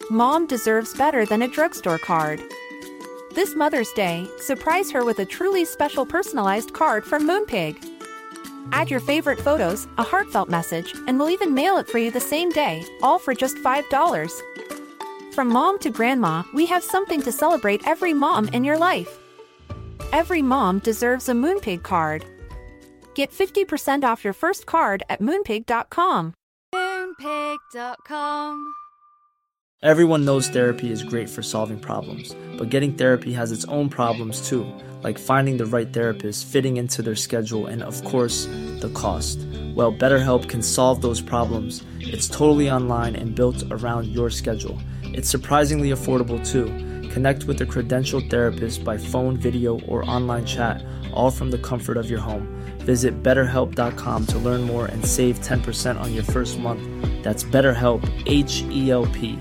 Mom deserves better than a drugstore card. This Mother's Day, surprise her with a truly special personalized card from Moonpig. Add your favorite photos, a heartfelt message, and we'll even mail it for you the same day, all for just $5. From mom to grandma, we have something to celebrate every mom in your life. Every mom deserves a Moonpig card. Get 50% off your first card at moonpig.com. Moonpig.com. Everyone knows therapy is great for solving problems, but getting therapy has its own problems too, like finding the right therapist, fitting into their schedule, and of course, the cost. Well, BetterHelp can solve those problems. It's totally online and built around your schedule. It's surprisingly affordable too. Connect with a credentialed therapist by phone, video, or online chat, all from the comfort of your home. Visit BetterHelp.com to learn more and save 10% on your first month. That's BetterHelp, H-E-L-P.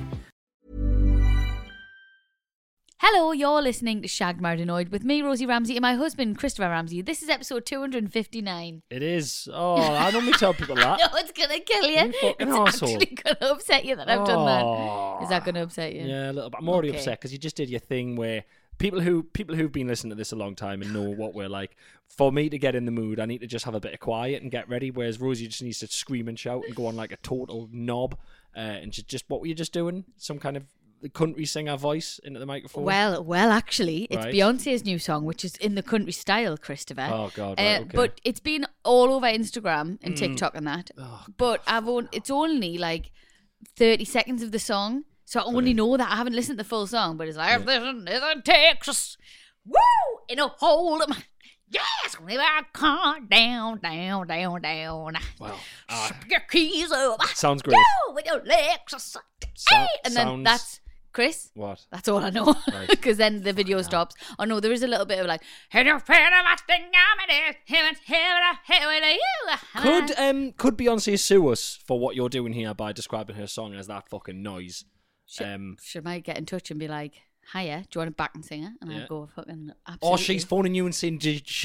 Hello, you're listening to Shagged, Married and Annoyed with me, Rosie Ramsey, and my husband, Christopher Ramsey. This is episode 259. It is. Oh, I normally tell people that. No, it's going to kill you. You fucking it's arsehole. actually going to upset you that I've done that. Is that going to upset you? Yeah, a little bit. I'm already upset because you just did your thing where people who've been listening to this a long time and know what we're like. For me to get in the mood, I need to just have a bit of quiet and get ready, whereas Rosie just needs to scream and shout and go on like a total knob. And just what were you just doing? Some kind of country singer voice into the microphone? Well, actually, it's Right. Beyonce's new song, which is in the country style, Christopher. Oh, God, right, okay. But it's been all over Instagram and TikTok and that. Oh, but it's only like 30 seconds of the song, so I only know that. I haven't listened to the full song, but it's like, "Listen, it's in Texas, woo, in a hole of my... Yes, we are calm down. Wow. Shut your keys up. Sounds great. Go with your Lexus. Hey! And then that's Chris. What? That's all I know. Right. Because then the video stops. Oh no, there is a little bit of like, Could Beyonce sue us for what you're doing here by describing her song as that fucking noise? Should I get in touch and be like, hiya, do you want a backing singer? And Yeah. I'll go fucking absolutely. Or she's phoning you and saying,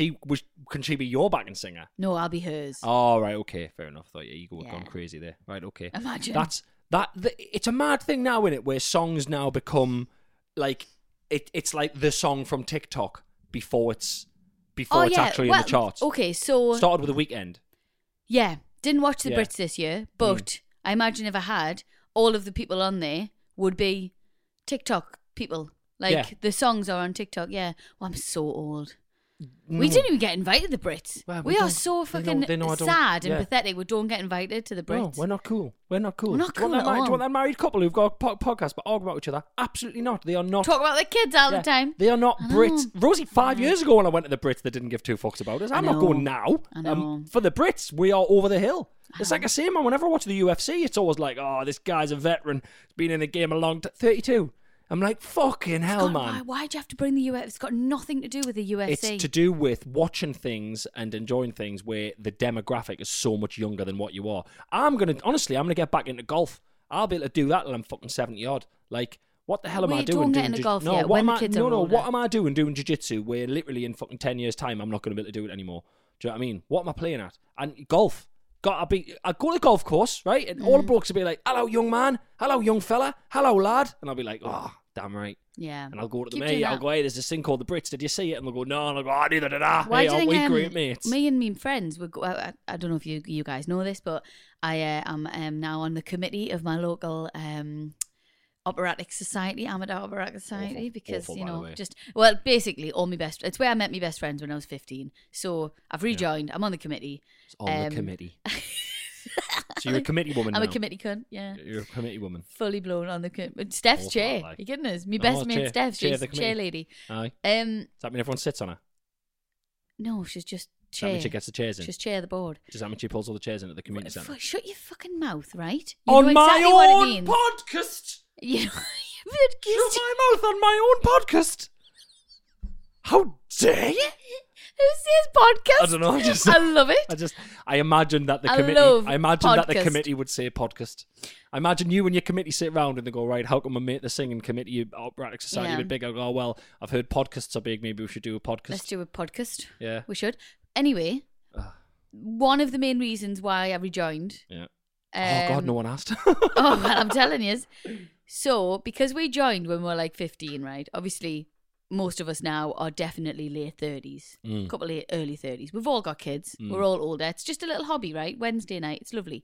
can she be your backing singer? No, I'll be hers. Oh, right, okay, fair enough. Thought your ego had gone crazy there. Right, okay. Imagine. It's a mad thing now, isn't it, where songs now become like it's like the song from TikTok before it's actually in the charts. Okay, so Started with The Weeknd. yeah, didn't watch the Yeah. Brits this year, but I imagine if I had, all of the people on there would be TikTok people. Like Yeah. the songs are on TikTok. Yeah. Well, I'm so old. We didn't even get invited to the Brits. Well, we we are don't. so They fucking know I don't- sad and yeah. pathetic. We don't get invited to the No, Brits. we're not cool. We're not cool. We're not Do you want cool at that do you all. want that married couple who've got podcasts but argue about each other? Absolutely not. They are not. Talk about the kids all Yeah. the time. They are not I know. Brits. Rosie, 5 years ago when I went to the Brits, they didn't give two fucks about us. I'm not know. going now. I know. For the Brits, we are over the hill. It's like I say, man, whenever I watch the UFC, it's always like, oh, this guy's a veteran. He's been in the game a long time. 32. I'm like, fucking hell, man. Why'd you have to bring the UFC? It's got nothing to do with the UFC. It's to do with watching things and enjoying things where the demographic is so much younger than what you are. I'm gonna get back into golf. I'll be able to do that till I'm fucking 70 odd. Like, what the hell am I Wait, doing? don't get doing into golf no, yet, what when am the I? kids No, are no. older. What am I doing jiu-jitsu? Where literally in fucking 10 years' time, I'm not going to be able to do it anymore. Do you know what I mean? What am I playing at? And golf. I go to the golf course, right? And all the blokes will be like, "Hello, young man. Hello, young fella. Hello, lad." And I'll be like, "Oh, damn right." Yeah. And I'll go to them, Keep hey, doing I'll that. go, hey, there's this thing called the Brits. Did you see it? And they'll go, no. And I'll go, oh, neither did I. Why Hey, do you aren't think we great mates? me and me friends would go? I don't know if you guys know this, but I am now on the committee of my local operatic society, Amateur Operatic Society, because awful, you by the know, way. basically all my best. It's where I met my best friends when I was 15. So I've rejoined. I'm on the committee. It's on the committee. So you're a committee woman I'm now. a committee cunt. Yeah. You're a committee woman. Fully blown on the committee. Steph's Awful, chair. like. You kidding us? My Oh, best mate chair. Steph. Chair of She's the chair committee. lady. Aye. Um, Does that mean everyone sits on her? no, she's just Does that chair. mean she gets the chairs in? She's chair of the board. Does that mean she pulls all the chairs into the community centre? Shut your fucking mouth, right? You On know my exactly what it own means. podcast! You know, Shut my mouth on my own podcast! How dare you? Who's this podcast? I don't know. I love it. I imagine that the I committee. love I imagine that the podcast. committee would say podcast. I imagine you and your committee sit around and they go, right, how can we make the singing committee operatic society a Yeah. bit bigger? I go, oh, well, I've heard podcasts are big. Maybe we should do a podcast. Let's do a podcast. Yeah. We should. Anyway, one of the main reasons why I rejoined. Yeah. Oh God, um, no one asked. Oh, well, I'm telling you. So, because we joined when we were like 15, right? Obviously, most of us now are definitely late 30s, a couple of early 30s. We've all got kids. We're all older. It's just a little hobby, right? Wednesday night. It's lovely.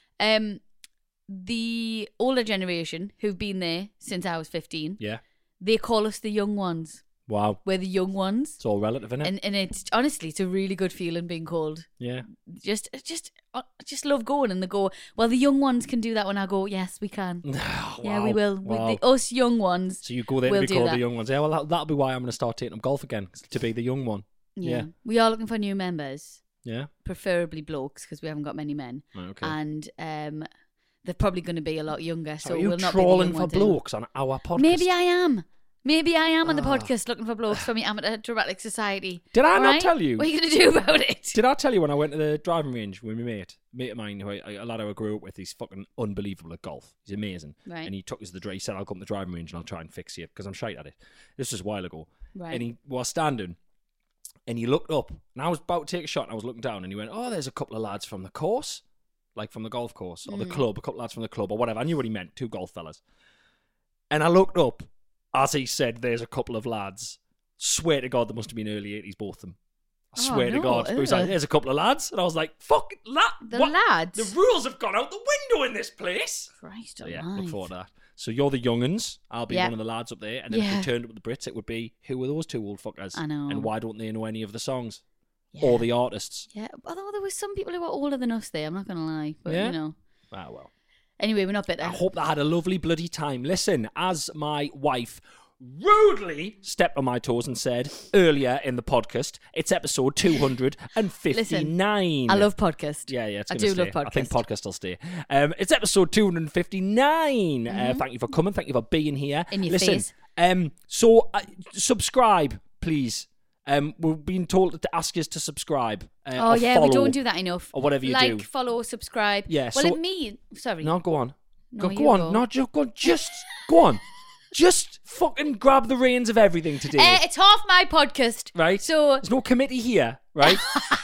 The older generation who've been there since I was 15, Yeah. they call us the young ones. Wow. We're the young ones. It's all relative, isn't it? And it's honestly, it's a really good feeling being called. Yeah. I just love going, and they go, well, the young ones can do that. When I go, yes, we can. Yeah, we will. Wow. Us young ones. So you go there will to be do called that. the young ones. Yeah, well, that'll be why I'm going to start taking up golf again, to be the young one. Yeah. Yeah. We are looking for new members, Yeah. preferably blokes, because we haven't got many men. Right, okay. And they're probably going to be a lot younger, so Are you we'll not be the trolling young for ones anymore. blokes on our podcast? Maybe I am. Maybe I am on the podcast looking for blokes for me amateur dramatic society. Did I All not right? tell you? What are you going to do about it? Did I tell you when I went to the driving range with my mate of mine, who a lad who I grew up with, he's fucking unbelievable at golf. He's amazing. Right. And he took us to the drive. He said, I'll come to the driving range and I'll try and fix you because I'm shite at it. This was a while ago. Right. And he was standing and he looked up and I was about to take a shot and I was looking down and he went, oh, there's a couple of lads from the course, like from the golf course or the club, a couple of lads from the club or whatever. I knew what he meant, 2 golf fellas. And I looked up as he said, there's a couple of lads. Swear to God, there must have been early 80s, both of them. I swear to no, God. He was like, there's a couple of lads. And I was like, fuck, The lads? The rules have gone out the window in this place. Christ So alive. yeah, look forward to that. So you're the young'uns. I'll be Yeah. one of the lads up there. And then if Yeah. we turned up with the Brits, it would be, who are those 2 old fuckers? I know. And why don't they know any of the songs? Yeah. Or the artists? Yeah, although there was some people who were older than us there, I'm not going to lie. But, Yeah? you know. Ah, well. Anyway, we're not bitter. I hope they had a lovely bloody time. Listen, as my wife rudely stepped on my toes and said earlier in the podcast, it's episode 259. I love podcast. Yeah, it's I gonna do stay. love podcast. I think podcast will stay. It's episode 259. Thank you for coming. Thank you for being here. In your Listen, face. subscribe, please. We've been told to ask us to subscribe. Oh, or yeah, we follow, don't do that enough. or whatever you like, do. follow, subscribe. Yeah, Well, so- it means... Sorry. No, go on. No, Go you on. go. No, just go on. Just fucking grab the reins of everything today. It's half my podcast. Right? So... There's no committee here, right?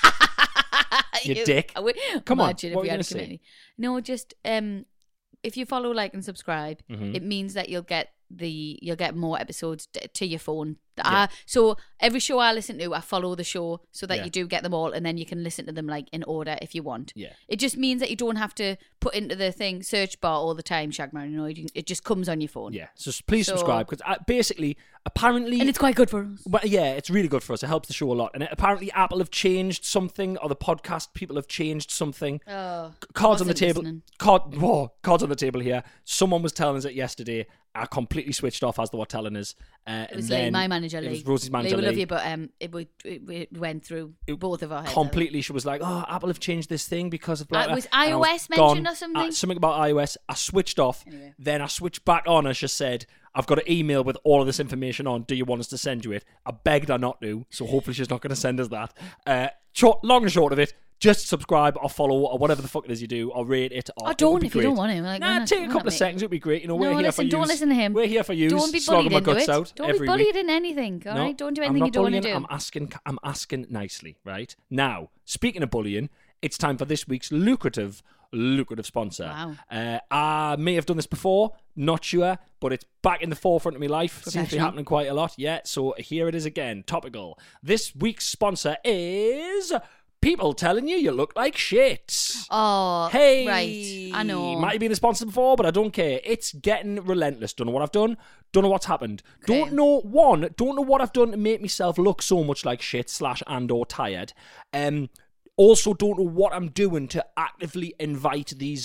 You dick. Come on, Imagine what if we were you had a gonna say? community. No, just... if you follow, like, and subscribe, Mm-hmm. it means that you'll get more episodes to your phone. Yeah. So every show I listen to, I follow the show so that Yeah. you do get them all, and then you can listen to them like in order if you want. Yeah. It just means that you don't have to put into the thing search bar all the time, Shagman. You know, it just comes on your phone. Yeah. So please So- subscribe because basically, apparently, And it's quite good for us. well, yeah, it's really good for us. It helps the show a lot. And apparently, Apple have changed something, or the podcast people have changed something. Oh, Cards on the wasn't table. listening. Cards on the table here. Someone was telling us it yesterday. I completely switched off as they were telling us. It was Lee, my manager, Lee. It was Rosie's manager, Lee, we love Lee. you, but it went through both of our heads. Completely, she was like, "Oh, Apple have changed this thing because of blah." blah." Was And I iOS gone, mentioned or something? Something about iOS. I switched off. Anyway. Then I switched back on. And she said, "I've got an email with all of this information on. Do you want us to send you it?" I begged her not to, so hopefully she's not going to send us that. Long and short of it, just subscribe or follow or whatever the fuck it is you do, or rate it. Or Oh, it would don't be if you great. don't want to. Like, Nah, take a couple of seconds. It'd be great. You know, we're No, here listen, for you. don't listen to him. We're here for you. Don't be Slogging bullied my into guts it. out Don't be every bullied week. in anything. All No, right, don't do I'm anything not you don't want to bullying, do. I'm asking nicely, right? Now, speaking of bullying, it's time for this week's lucrative sponsor. Wow. I may have done this before, not sure, but it's back in the forefront of my life. Seems to be Professional. happening quite a lot. Yeah, so here it is again, topical. This week's sponsor is people telling you look like shit. Oh, Hey, right. I know. Might have been a sponsor before, but I don't care. It's getting relentless. Don't know what I've done. Don't know what's happened. Okay. Don't know what I've done to make myself look so much like shit / and or tired. Also don't know what I'm doing to actively invite these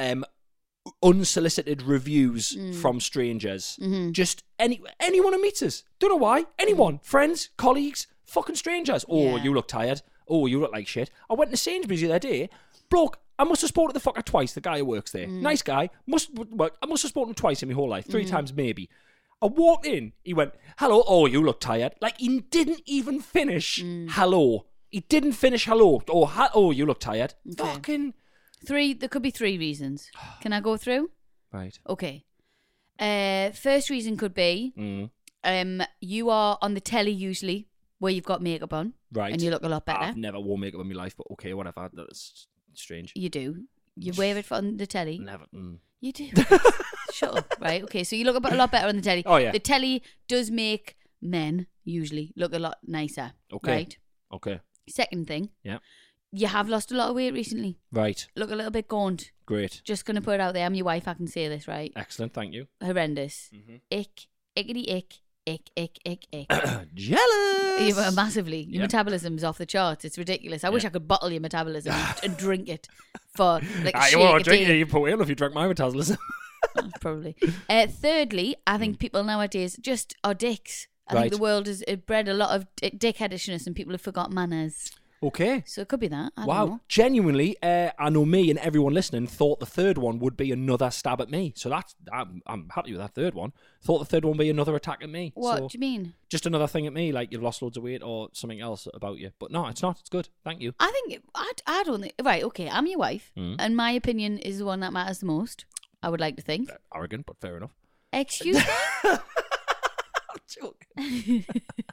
unsolicited reviews from strangers. Mm-hmm. Just anyone who meets us. Don't know why. Anyone. Friends, colleagues, fucking strangers. Oh, Yeah. you look tired. Oh, you look like shit. I went to Sainsbury's the other day. Bloke, I must have spoken to the fucker twice, the guy who works there. Nice guy. I must have spoken to him twice in my whole life. 3 times maybe. I walked in. He went, hello. Oh, you look tired. Like, he didn't even finish hello. He didn't finish hello. Oh, you look tired. Fucking... There could be 3 reasons. Can I go through? Right. Okay. First reason could be you are on the telly usually where you've got makeup on. Right. And you look a lot better. I've never worn makeup in my life, but okay, whatever. That's strange. You do. You wear it on the telly. Never. You do. Shut up, right? Okay, so you look a lot better on the telly. Oh, yeah. The telly does make men usually look a lot nicer. Okay. Right? Okay. Second thing. Yeah. You have lost a lot of weight recently. Right. Look a little bit gaunt. Great. Just going to put it out there. I'm your wife. I can say this, right? Excellent. Thank you. Horrendous. Mm-hmm. Ick. Ickety ick. Ick, ick, ick, ick. Jealous. Yeah, massively. Your Yeah. metabolism's off the charts. It's ridiculous. I wish I could bottle your metabolism and drink it for like a You shake won't a drink day. it. You put ill if you drank my metabolism. Probably. Thirdly, I think people nowadays just are dicks. I Right. think the world has bred a lot of dickheadishness and people have forgot manners. Okay. So it could be that. I don't Wow. know. Genuinely, I know me and everyone listening thought the third one would be another stab at me. So I'm happy with that third one. Thought the third one would be another attack at me. What So do you mean? just another thing at me, like you've lost loads of weight or something else about you. But no, it's not. It's good. Thank you. I think, I don't think, right, okay, I'm your wife Mm. and my opinion is the one that matters the most. I would like to think. Arrogant, but fair enough. Excuse me? I'm joking.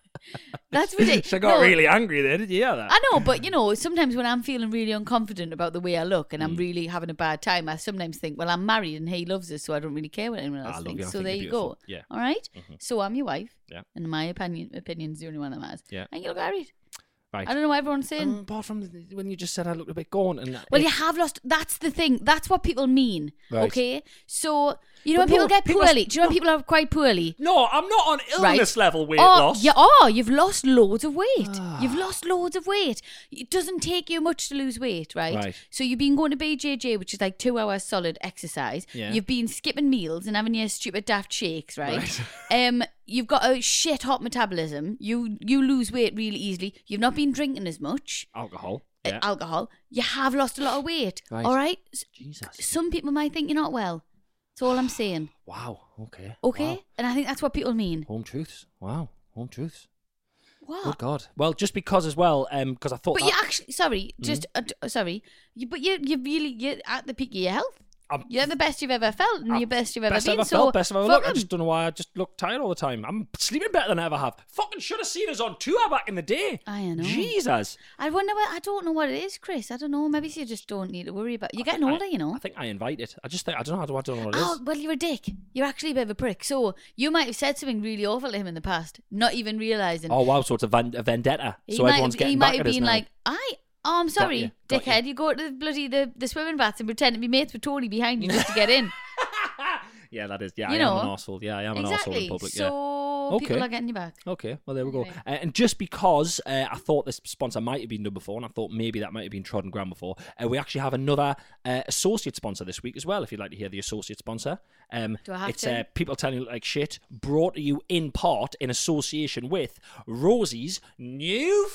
That's ridiculous. She got really angry there. Did you hear that? I know, but you know, sometimes when I'm feeling really unconfident about the way I look and I'm really having a bad time, I sometimes think, well, I'm married and he loves us, so I don't really care what anyone else I love thinks. you. I So think there you're you go. beautiful. Yeah. All right? So I'm your wife. Yeah. And my opinion's the only one that matters. Yeah. And you look married. Right. I don't know what everyone's saying. Apart from when you just said I looked a bit gaunt and Well, you have lost. That's the thing. That's what people mean. Right. Okay? So, you know But when people no, get people- poorly? Do you know when people are quite poorly? No, I'm not on illness level weight Oh, loss. you are. You've lost loads of weight. You've lost loads of weight. It doesn't take you much to lose weight, right? Right. So you've been going to BJJ, which is like 2 hours solid exercise. Yeah. You've been skipping meals and having your stupid daft shakes, right? You've got a shit hot metabolism. You lose weight really easily. You've not been drinking as much Alcohol. Yeah. alcohol. You have lost a lot of weight. Right. All right. Jesus. Some people might think you're not well. That's all I'm saying. Wow. Okay. Okay? Wow. And I think that's what people mean. Home truths. Wow. Home truths. What? Good God. Well, just because as well, because I thought But that, you actually, sorry, just sorry. But you're at the peak of your health. I'm- You're the best you've ever felt and your best you've ever best been. I've ever so felt, best I've ever fuck looked. I 'em. just don't know why I just look tired all the time. I'm sleeping better than I ever have. Fucking should have seen us on tour back in the day. I know. Jesus. I wonder. I don't know what it is, Chris. I don't know. Maybe you just don't need to worry about. You're getting older, you know. I think I invite it. I just think I don't know. I don't know what it is. Oh, well, you're a dick. You're actually a bit of a prick. So you might have said something really awful to him in the past, not even realising. Oh wow, so it's a vendetta. He So might everyone's have, getting he back might have at us been now. like, I'm sorry, you, got dickhead. You go to the bloody the swimming baths and pretend to be mates with Tony behind you just to get in. Yeah, that is. Yeah, You I am know. an arsehole. Yeah, I am an arsehole Exactly. in public. So Yeah. people Okay. are getting you back. Okay, well there we go. Anyway. And just because I thought this sponsor might have been done before, and I thought maybe that might have been trodden ground before, we actually have another associate sponsor this week as well. If you'd like to hear the associate sponsor, Do I have it's to? people telling you like shit, brought to you in part in association with Rosie's new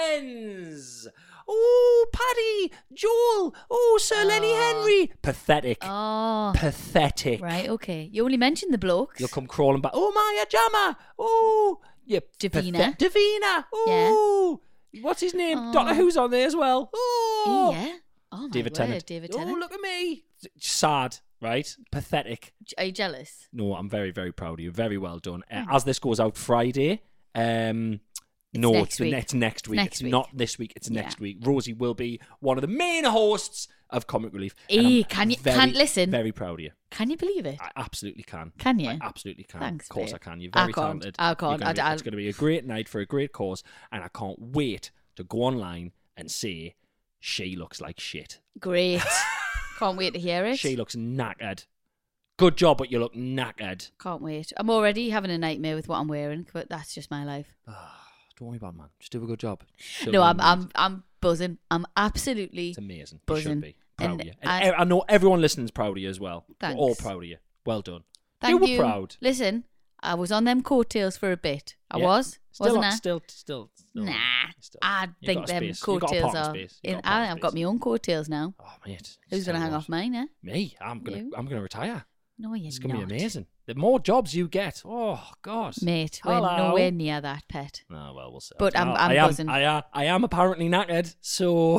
friends. Oh, Paddy, Joel, oh, Sir Lenny Henry. Pathetic. Oh, Pathetic. right. Okay. You only mentioned the blokes. You'll come crawling back. Oh, Maya Jama. Oh, yeah. Davina. Davina. Oh, what's his name? Oh. Doctor Who's on there as well. Oh, Yeah. Oh my David word, Tennant. David Oh, Tennant. look at me. Sad, right? Pathetic. Are you jealous? No, I'm very, very proud of you. Very well done. Oh. As this goes out Friday, no, next week. it's next week. Next It's week. not this week. It's next Yeah. week. Rosie will be one of the main hosts of Comic Relief. and Eh, I'm can't listen. Very proud of you. Can you believe it? I absolutely can. Can you? I absolutely can. Thanks, of course babe. I can. You're I very can't. talented. I can't. You're gonna be- I- it's going to be a great night for a great cause, and I can't wait to go online and say she looks like shit. Great. Can't wait to hear it. She looks knackered. Good job, but you look knackered. Can't wait. I'm already having a nightmare with what I'm wearing, but that's just my life. Don't worry about it, man. Just do a good job. She'll No, be I'm amazing. I'm buzzing. I'm absolutely It's amazing. You buzzing. should be proud And of you. And as- I know everyone listening's proud of you as well. Thanks. We're all proud of you. Well done. Thank you you. were proud. Listen, I was on them coattails for a bit. I Yeah. was, Still, wasn't I? Still. Nah, Still. I You think got a them space. You got a coattails parking are. space. You got a I've parking got space. my own coattails now. Oh mate, Who's gonna tell you hang what. off mine? Eh? Me. I'm You? gonna retire. No, you're It's gonna not. be amazing. The more jobs you get, oh god, Mate. We're Hello. nowhere near that, pet. Oh well, we'll see. But I'm I am, buzzing. I am apparently knackered. So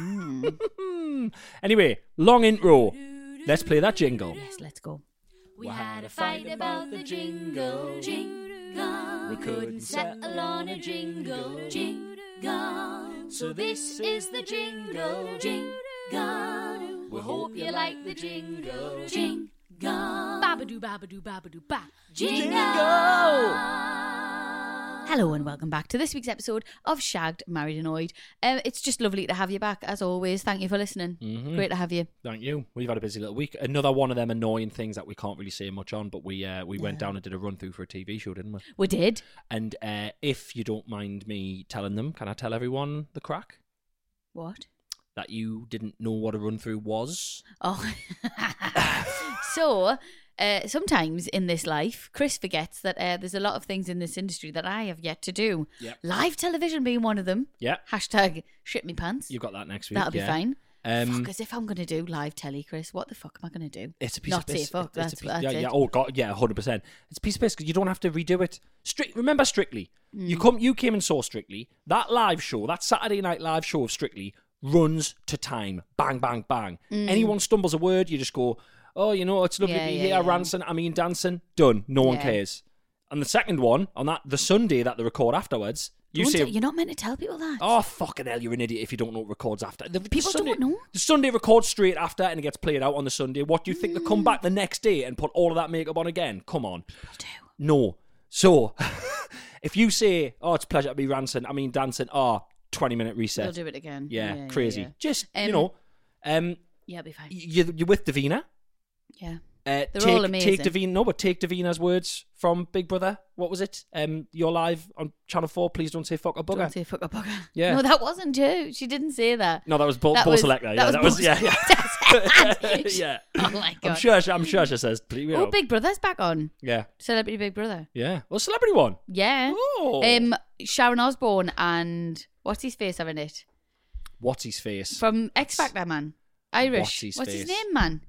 Mm. anyway, long intro. Let's play that jingle. Yes, let's go. We had a fight about the jingle, jingle. We couldn't settle on a jingle, jingle. So this is the jingle, jingle. We hope you like the jingle, jingle. Babadoo, babadoo, babadoo, ba. Jingle! Hello and welcome back to this week's episode of Shagged, Married, Annoyed. It's just lovely to have you back, as always. Thank you for listening. Great to have you. Thank you. We've had a busy little week. Another one of them annoying things that we can't really say much on, but we went down and did a run through for a TV show, didn't we? We did. And if you don't mind me telling them, can I tell everyone the crack? What? That you didn't know what a run through was? Oh. So, sometimes in this life, Chris forgets that there's a lot of things in this industry that I have yet to do. Yep. Live television being one of them. Yeah. Hashtag shit me pants. You've got that next week. That'll be yeah. fine. Fuck, as if I'm going to do live telly, Chris. What the fuck am I going to do? It's a piece Not of piss. say fuck. That's it. it. Oh god, yeah, 100%. It's a piece of piss because you don't have to redo it. Remember Strictly? You came and saw Strictly. That live show, that Saturday night live show of Strictly, runs to time. Bang, bang, bang. Anyone stumbles a word, you just go, oh, you know, it's lovely to be here, Ranson. I mean, dancing. Done. No one cares. And the second one, on the Sunday that they record afterwards, you're not meant to tell people that. oh, fucking hell, you're an idiot if you don't know what records after. People don't know. The Sunday records straight after and it gets played out on the Sunday. What do you think? They come back the next day and put all of that makeup on again? Come on. People do. No. So, if you say, oh, it's a pleasure to be Ranson, I mean, dancing, 20-minute reset. They'll do it again. Yeah, crazy. Yeah. Just, Yeah, it'll be fine. you're with Davina. Yeah. They're all amazing. Take Davina's words from Big Brother. What was it? You're live on Channel 4. Please don't say fuck a bugger. Don't say fuck a bugger. Yeah. No, that wasn't you. She didn't say that. No, that was Bo Selector. Yeah, that was yeah. Yeah. Oh my God. I'm sure she says. You know. Oh, Big Brother's back on. Yeah. Celebrity Big Brother. Yeah. Well, celebrity one. Yeah. Oh. Sharon Osbourne and what's his face are in it? What's his face? From X Factor, man. Irish. What's What's his his face? name, man?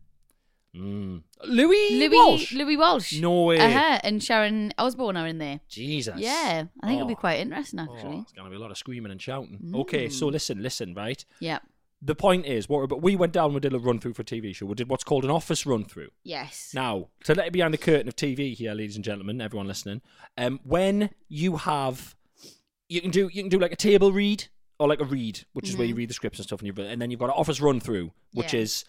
Louis Walsh. Louis Walsh. No way. And Sharon Osbourne are in there. Jesus. Yeah. I think it'll be quite interesting, actually. It's going to be a lot of screaming and shouting. Okay, so listen, right? Yeah. The point is, we went down, we did a run through for a TV show. We did what's called an office run through. Yes. Now, to let it behind the curtain of TV here, ladies and gentlemen, everyone listening, when you have, you can do like a table read or like a read, which is where you read the scripts and stuff, and then you've got an office run through, which is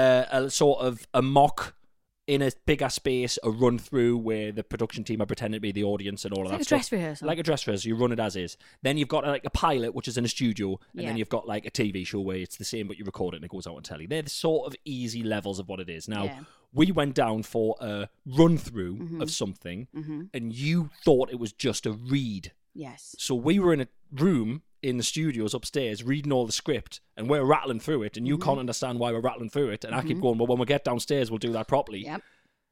a sort of a mock in a bigger space, a run through where the production team are pretending to be the audience and all of that like a stuff. dress rehearsal. Like a dress rehearsal, you run it as is. Then you've got like a pilot, which is in a studio, and Yeah. then you've got like a TV show where it's the same, but you record it and it goes out on telly. They're the sort of easy levels of what it is. Now, Yeah. we went down for a run through of something, and you thought it was just a read. Yes. So we were in a room in the studios upstairs reading all the script, and we're rattling through it, and you can't understand why we're rattling through it. And I keep going, well, when we get downstairs, we'll do that properly. Yep.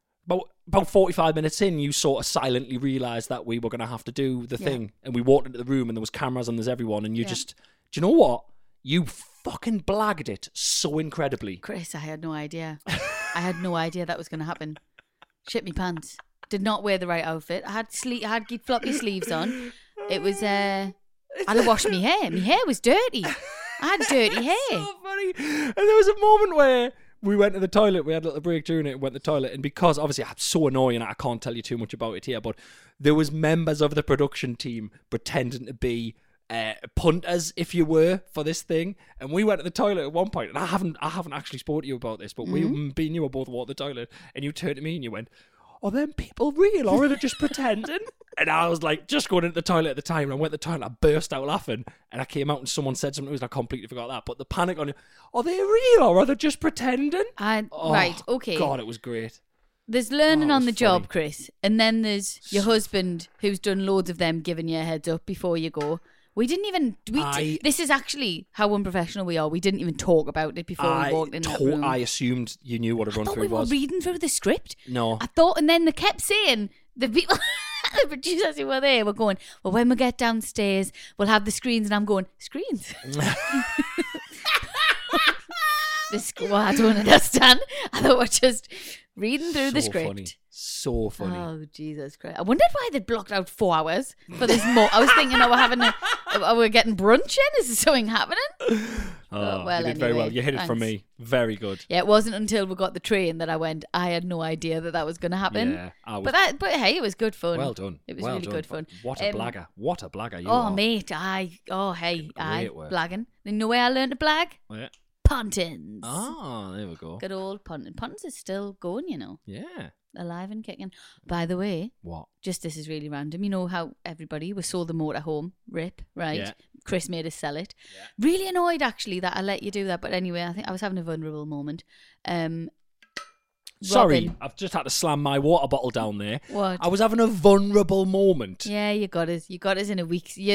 About 45 minutes in, you sort of silently realised that we were going to have to do the thing. And we walked into the room and there was cameras and there's everyone. And you just, do you know what? You fucking blagged it so incredibly. Chris, I had no idea. I had no idea that was going to happen. Shit me pants. Did not wear the right outfit. I had floppy sleeves on. It was, I'd have washed my hair. My hair was dirty. I had dirty hair. So funny. And there was a moment where we went to the toilet. We had a little break during it and went to the toilet. And because obviously I'm so annoying, I can't tell you too much about it here, but there was members of the production team pretending to be punters, if you were, for this thing. And we went to the toilet at one point, and I haven't actually spoken to you about this, but me and you were both walking the toilet, and you turned to me and you went, are them people real or are they just pretending? And I was like, just going into the toilet at the time, and I went to the toilet, I burst out laughing, and I came out and someone said something, I completely forgot that, but the panic on you, are they real or are they just pretending? Right, okay. God, it was great. There's learning Oh, it on was the job, funny. Chris, and then there's your husband who's done loads of them giving you a heads up before you go. We didn't even. This is actually how unprofessional we are. We didn't even talk about it before we walked in that room. I assumed you knew what a run thought through we were was. reading through the script. No. I thought, and then they kept saying, the people, the producers who were there were going, well, when we get downstairs, we'll have the screens. And I'm going, screens? I don't understand. I thought we're just reading through the script. Funny. So funny. Oh, Jesus Christ. I wondered why they'd blocked out 4 hours for this. I was thinking, we're getting brunch in? Is something happening? Oh, well, you did very anyway, well. You hit it from thanks. me. Very good. Yeah, it wasn't until we got the train that I went, I had no idea that was going to happen. Yeah, I was- But hey, it was good fun. Well done. It was Well really done. good fun. What a blagger. What a blagger you Oh, are. mate, Great work. blagging. You know where I learned to blag? Yeah. Pontins. Ah, there we go. Good old Pontins. Pontins is still going, you know. Yeah. Alive and kicking. By the way, What? just this is really random. You know how everybody was sold the motorhome, rip, right? Yeah. Chris made us sell it. Yeah. Really annoyed actually that I let you do that. But anyway, I think I was having a vulnerable moment. Sorry, Robin. I've just had to slam my water bottle down there. What? I was having a vulnerable moment. Yeah, you got us. You got us in a week. You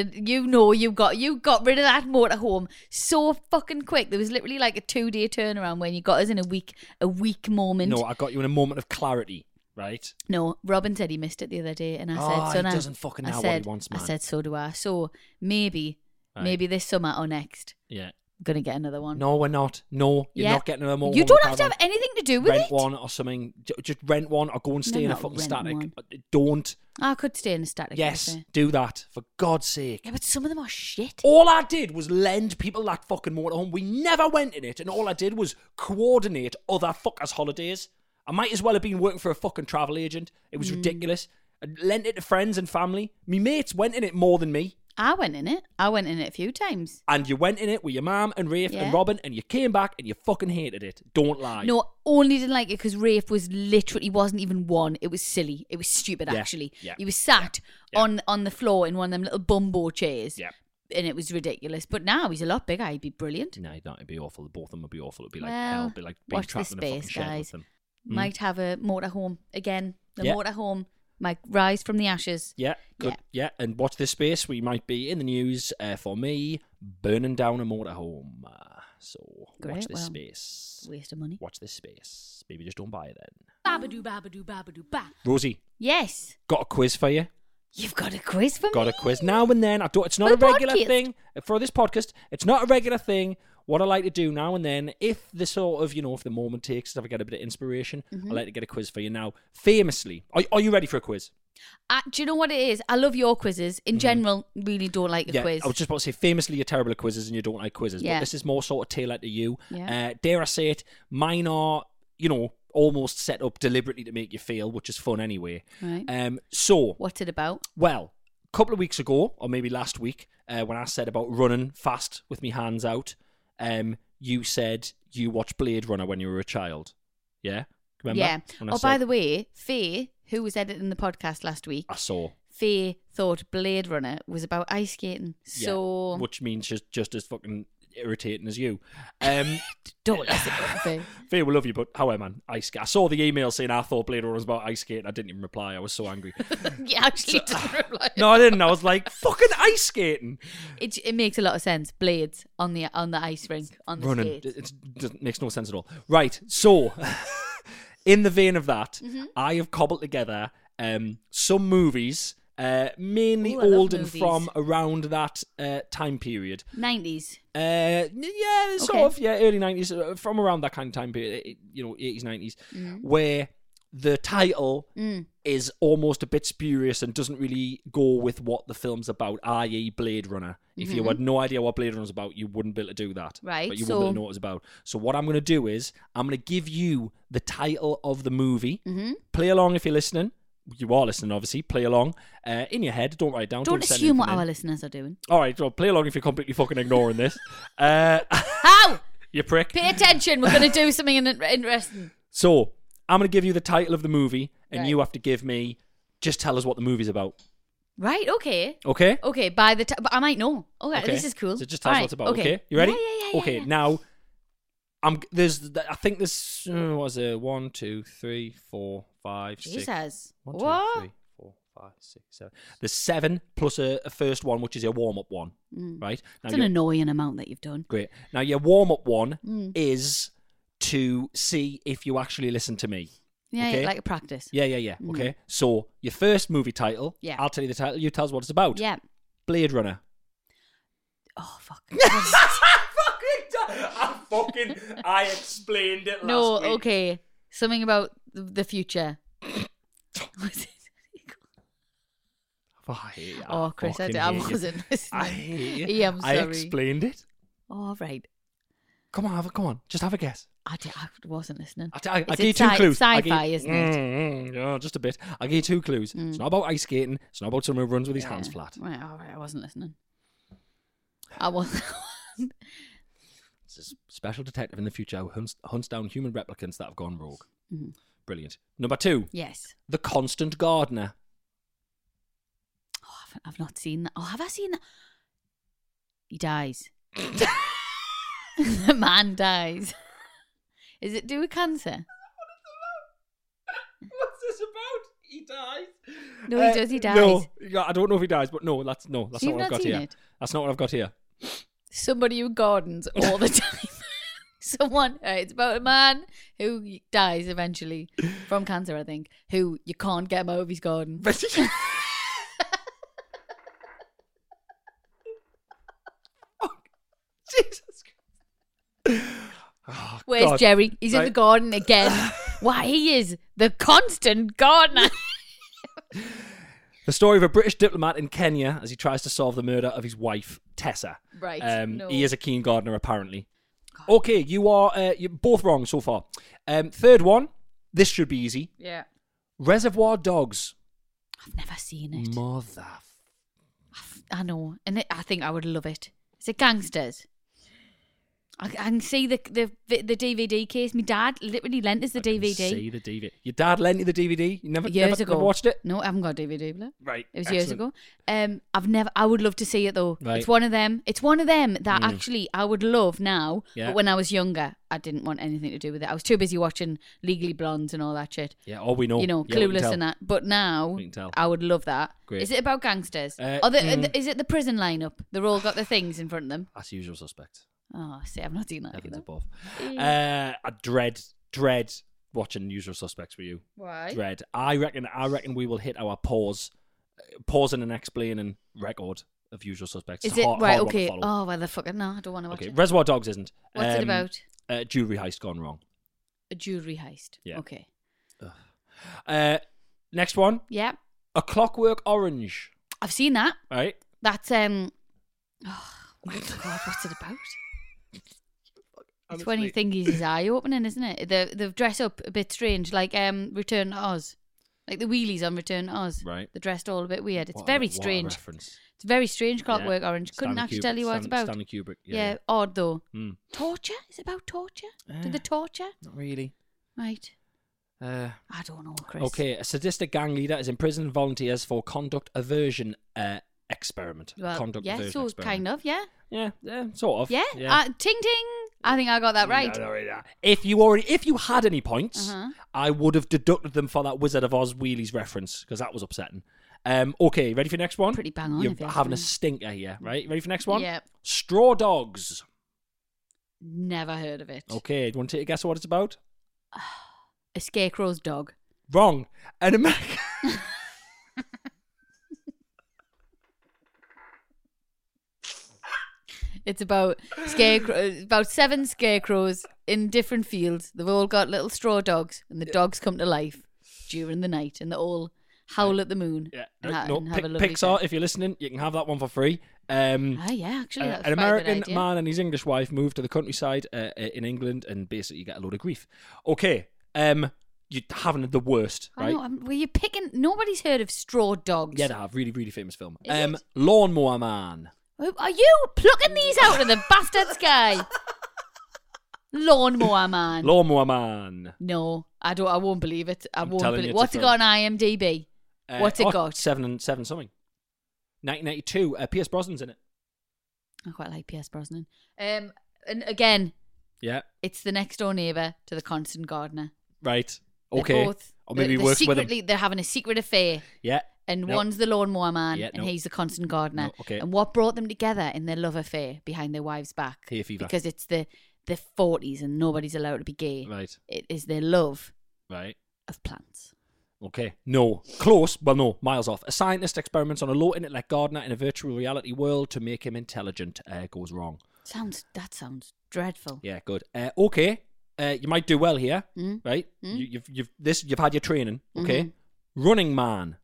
got rid of that motorhome so fucking quick. There was literally like a 2-day turnaround when you got us in a week moment. No, I got you in a moment of clarity, right? No, Robin said he missed it the other day, and I Oh, said, he "So doesn't fucking know I what said, he wants, I man. said, "So do I." So maybe this summer or next, Yeah. I'm gonna get another one. No, we're not. No, you're Yeah. not getting another one. You don't have to have anything to do with rent it. one or something. Just rent one or go and stay in a not fucking renting static. one. Don't. I could stay in a static. Yes, cafe. do that for God's sake. Yeah, but some of them are shit. All I did was lend people that fucking motorhome. We never went in it, and all I did was coordinate other fuckers' holidays. I might as well have been working for a fucking travel agent. It was ridiculous. I lent it to friends and family. Me mates went in it more than me. I went in it. I went in it a few times. And you went in it with your mum and Rafe Yeah. and Robin, and you came back and you fucking hated it. Don't lie. No, only didn't like it because Rafe was literally wasn't even one. It was silly. It was stupid. Yeah, Actually, yeah, he was sat on the floor in one of them little bumbo chairs. Yeah. And it was ridiculous. But now he's a lot bigger. He'd be brilliant. No, it'd be awful. Both of them would be awful. It'd be like Well, hell. It'd be like being watch trapped this in a fucking space, shed guys. with them. Might have a motorhome again. The Yeah. motorhome might rise from the ashes. Yeah, good. Yeah, and watch this space. We might be in the news for me burning down a motorhome. So watch Great, this well. space. Waste of money. Watch this space. Maybe just don't buy it then. Babadoo, babadoo, babadoo, ba. Rosie, Yes. got a quiz for you. You've got a quiz for Got me. a quiz now and then. It's not For a the regular podcast. thing for this podcast. It's not a regular thing. What I like to do now and then, if the sort of, if the moment takes, if I get a bit of inspiration, I like to get a quiz for you now. Famously, are you ready for a quiz? Do you know what it is? I love your quizzes. In general, really don't like a quiz. I was just about to say, famously, you're terrible at quizzes and you don't like quizzes. Yeah. But this is more sort of tailored to you. Yeah. Dare I say it, mine are, almost set up deliberately to make you feel, which is fun anyway. Right. So, What's it about? well, a couple of weeks ago, or maybe last week, when I said about running fast with my hands out, you said you watched Blade Runner when you were a child. Yeah? Remember? Yeah. When I Oh, by said- the way, Faye, who was editing the podcast last week, I saw. Faye thought Blade Runner was about ice skating. So Which means she's just as fucking irritating as you. don't listen to Faye. Faye, we love you, but however, man, ice skate. I saw the email saying I thought Blade Runner was about ice skating. I didn't even reply. I was so angry. You actually didn't reply. No, I didn't. I was like, fucking ice skating. It makes a lot of sense. Blades on the ice rink on the Running. skates. It makes no sense at all. Right, so, in the vein of that, Mm-hmm. I have cobbled together some movies, mainly Ooh, I love old and movies. from around that time period. 90s. Yeah, sort Okay. of, early 90s, from around that kind of time period, 80s, 90s, where the title is almost a bit spurious and doesn't really go with what the film's about, i.e. Blade Runner. If you had no idea what Blade Runner's about, you wouldn't be able to do that. Right, But you wouldn't be able so- to know what it's about. So what I'm going to do is, I'm going to give you the title of the movie. Play along if you're listening. You are listening, obviously. Play along in your head. Don't write it down. Don't send assume what anything in. our listeners are doing. All right, well, play along if you're completely fucking ignoring this. How? You prick. Pay attention. We're going to do something interesting. So, I'm going to give you the title of the movie, and Right. you have to give me, just tell us what the movie's about. Right, okay. Okay? Okay, by the time... But I might know. Okay, Okay. this is cool. So just tell us All what it's right, about, okay? You ready? Yeah. Okay, now, I think there's, what was it? 1, 2, 3, 4, 5, 6. Jesus. 1, 2, What? 3, 4, 5, 6, 7. There's 7 plus a first one, which is your warm-up one, right? Now, It's an annoying amount that you've done. great. Now, your warm-up one Mm. is to see if you actually listen to me. Yeah, Okay. yeah, like a practice. Yeah. Okay. So, your first movie title, Yeah. I'll tell you the title, you tell us what it's about. Yeah. Blade Runner. Oh, fuck. I explained it No, okay. Something about the future. Was it? Oh, I hate you. Oh, Chris, I fucking I hate you. wasn't listening. I hate you. Yeah, I'm I sorry. explained it. Oh, right. Come on, just have a guess. I wasn't listening. I Is gave you it two clues. I sci-fi, gave- isn't it? Yeah, just a bit. I gave you 2 clues. It's not about ice skating. It's not about someone who runs with his hands flat. Right, all right. I wasn't listening. I wasn't. This is special detective in the future who hunts down human replicants that have gone rogue. Mm-hmm. Brilliant. Number 2, Yes. The Constant Gardener. Oh, I've not seen that. Oh, have I seen that? He dies. The man dies. Is it do with cancer? What's this about? He dies. No, he does. He dies. No, yeah, I don't know if he dies, but that's not So what I've got seen here. it? That's not what I've got here. Somebody who gardens all the time. It's about a man who dies eventually from cancer, I think, who you can't get him out of his garden. Jesus Christ. Oh, Where's God. Jerry? He's in the garden again. Why, he is the constant gardener. The story of a British diplomat in Kenya as he tries to solve the murder of his wife, Tessa. Right. No. He is a keen gardener, apparently. Okay, you're both wrong so far. Third one, this should be easy. Yeah. Reservoir Dogs. I've never seen it. Mother. I know. And I think I would love it. Is it gangsters? I can see the DVD case. My dad literally lent us the DVD. See the DVD. Your dad lent you the DVD? You never Years ago. watched it? No, I haven't got a DVD player. Right. It was years ago. I would love to see it though. Right. It's one of them that actually I would love now. Yeah. But when I was younger, I didn't want anything to do with it. I was too busy watching Legally Blonde and all that shit. Yeah, all we know. You know, Yeah, we can Clueless tell. and that. But now, We can tell. I would love that. Great. Is it about gangsters? Is it the prison lineup? They're all got the things in front of them. That's Usual Suspects. Oh, see, I've not seen that Heavens either. above. I dread watching Usual Suspects with you. Why? Dread. I reckon we will hit our pausing and explaining record of Usual Suspects. Is It's it hard right? one to Okay. follow. Oh, well, the fuck. No, I don't want to watch Okay, it. Reservoir Dogs isn't. What's it about? Jewelry heist gone wrong. A jewelry heist. Yeah. Okay. Next one, Yeah, A Clockwork Orange. I've seen that. Right? That's Oh my god, what's it about? It's when you think he's his eye opening, isn't it? They dress up a bit strange, like Return to Oz, like the wheelies on Return to Oz. Right. They're dressed all a bit weird. It's What very a strange. reference. It's very strange. Clockwork Yeah. Orange. Couldn't Stanley actually Kubrick- tell you what it's about. Stanley Kubrick. Yeah, odd though. Hmm. Torture? Is it about torture? Did they torture? Not really. Right. I don't know, Chris. Okay, a sadistic gang leader is imprisoned volunteers for conduct aversion experiment. Well, Conduct yeah, aversion so experiment. kind of, yeah. Yeah, sort of. Yeah. Ting ting. I think I got that right. If you had any points, Uh-huh. I would have deducted them for that Wizard of Oz wheelies reference because that was upsetting. Okay, ready for next one? Pretty bang on, You're if you ask having a me. stinker here, right? Ready for next one? Yeah. Straw Dogs. Never heard of it. Okay, do you want to take a guess what it's about? A scarecrow's dog. Wrong. An American. It's about about 7 scarecrows in different fields. They've all got little straw dogs, and the dogs come to life during the night, and they all howl at the moon. Yeah, and no, and have a lovely Pixar. time. If you're listening, you can have that one for free. Yeah, actually, that's An quite a good American idea. man and his English wife moved to the countryside in England, and basically you get a load of grief. Okay, you're having the worst, I right? know, were you picking? Nobody's heard of Straw Dogs. Yeah, they have really, really famous film. Is it? Lawnmower Man. Are you plucking these out of the bastard sky? Lawnmower Man. Lawnmower Man. No, I don't. I won't believe it. I won't telling believe. you it's a What's it film. got on IMDb? What's it got? 7 something. 1992. Pierce Brosnan's in it. I quite like Pierce Brosnan. And again, Yeah. it's the next door neighbour to the constant gardener. Right. They're Okay. both- Or maybe he they're works with him. secretly, they're having a secret affair. Yeah. And No. one's the lawnmower man, Yeah, and no. he's the constant gardener. No, okay. And what brought them together in their love affair behind their wives' back? Hay fever. Because it's the 40s and nobody's allowed to be gay. Right. It is their love Right. of plants. Okay. No. Close. Well, no. Miles off. A scientist experiments on a low intellect gardener in a virtual reality world to make him intelligent. Goes wrong. That sounds dreadful. Yeah. Good. Okay. You might do well here. Mm. Right. Mm. You've had your training. Okay. Mhm. Running Man.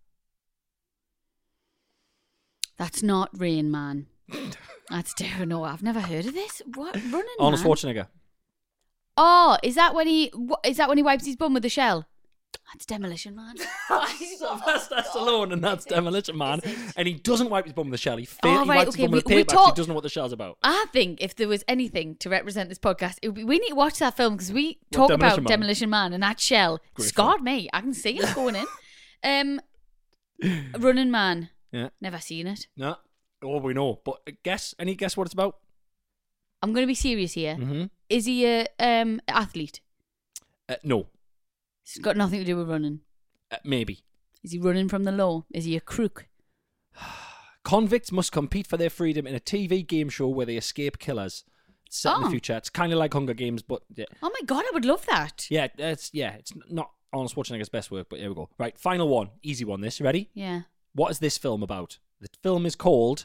That's not Rain Man. That's different. No, I've never heard of this. What running Arnold man? Schwarzenegger. Oh, is that when he wipes his bum with a shell? That's Demolition Man. Sylvester Stallone, and that's Demolition Man. And he doesn't wipe his bum with a shell. He Oh, right, wipes okay, his bum with a we paper because he talk- doesn't know what the shell's about. I think if there was anything to represent this podcast, we need to watch that film because we talk Demolition about Man? Demolition Man and that shell Great scarred me. I can see it going in. Running Man. Yeah. Never seen it. No. Oh, we know. But any guess what it's about? I'm going to be serious here. Mm-hmm. Is he a athlete? No. It's got nothing to do with running. Maybe. Is he running from the law? Is he a crook? Convicts must compete for their freedom in a TV game show where they escape killers. It's set in the Oh. future. It's kind of like Hunger Games, but yeah. Oh my God, I would love that. It's not Arnold Schwarzenegger's best work, but here we go. Right, final one. Easy one, this. Ready? Yeah. What is this film about? The film is called...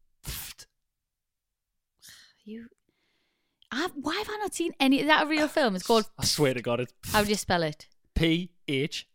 Why have I not seen any? Is that a real film? It's called... I swear to God, it's How do you spell it? PHFFFFT.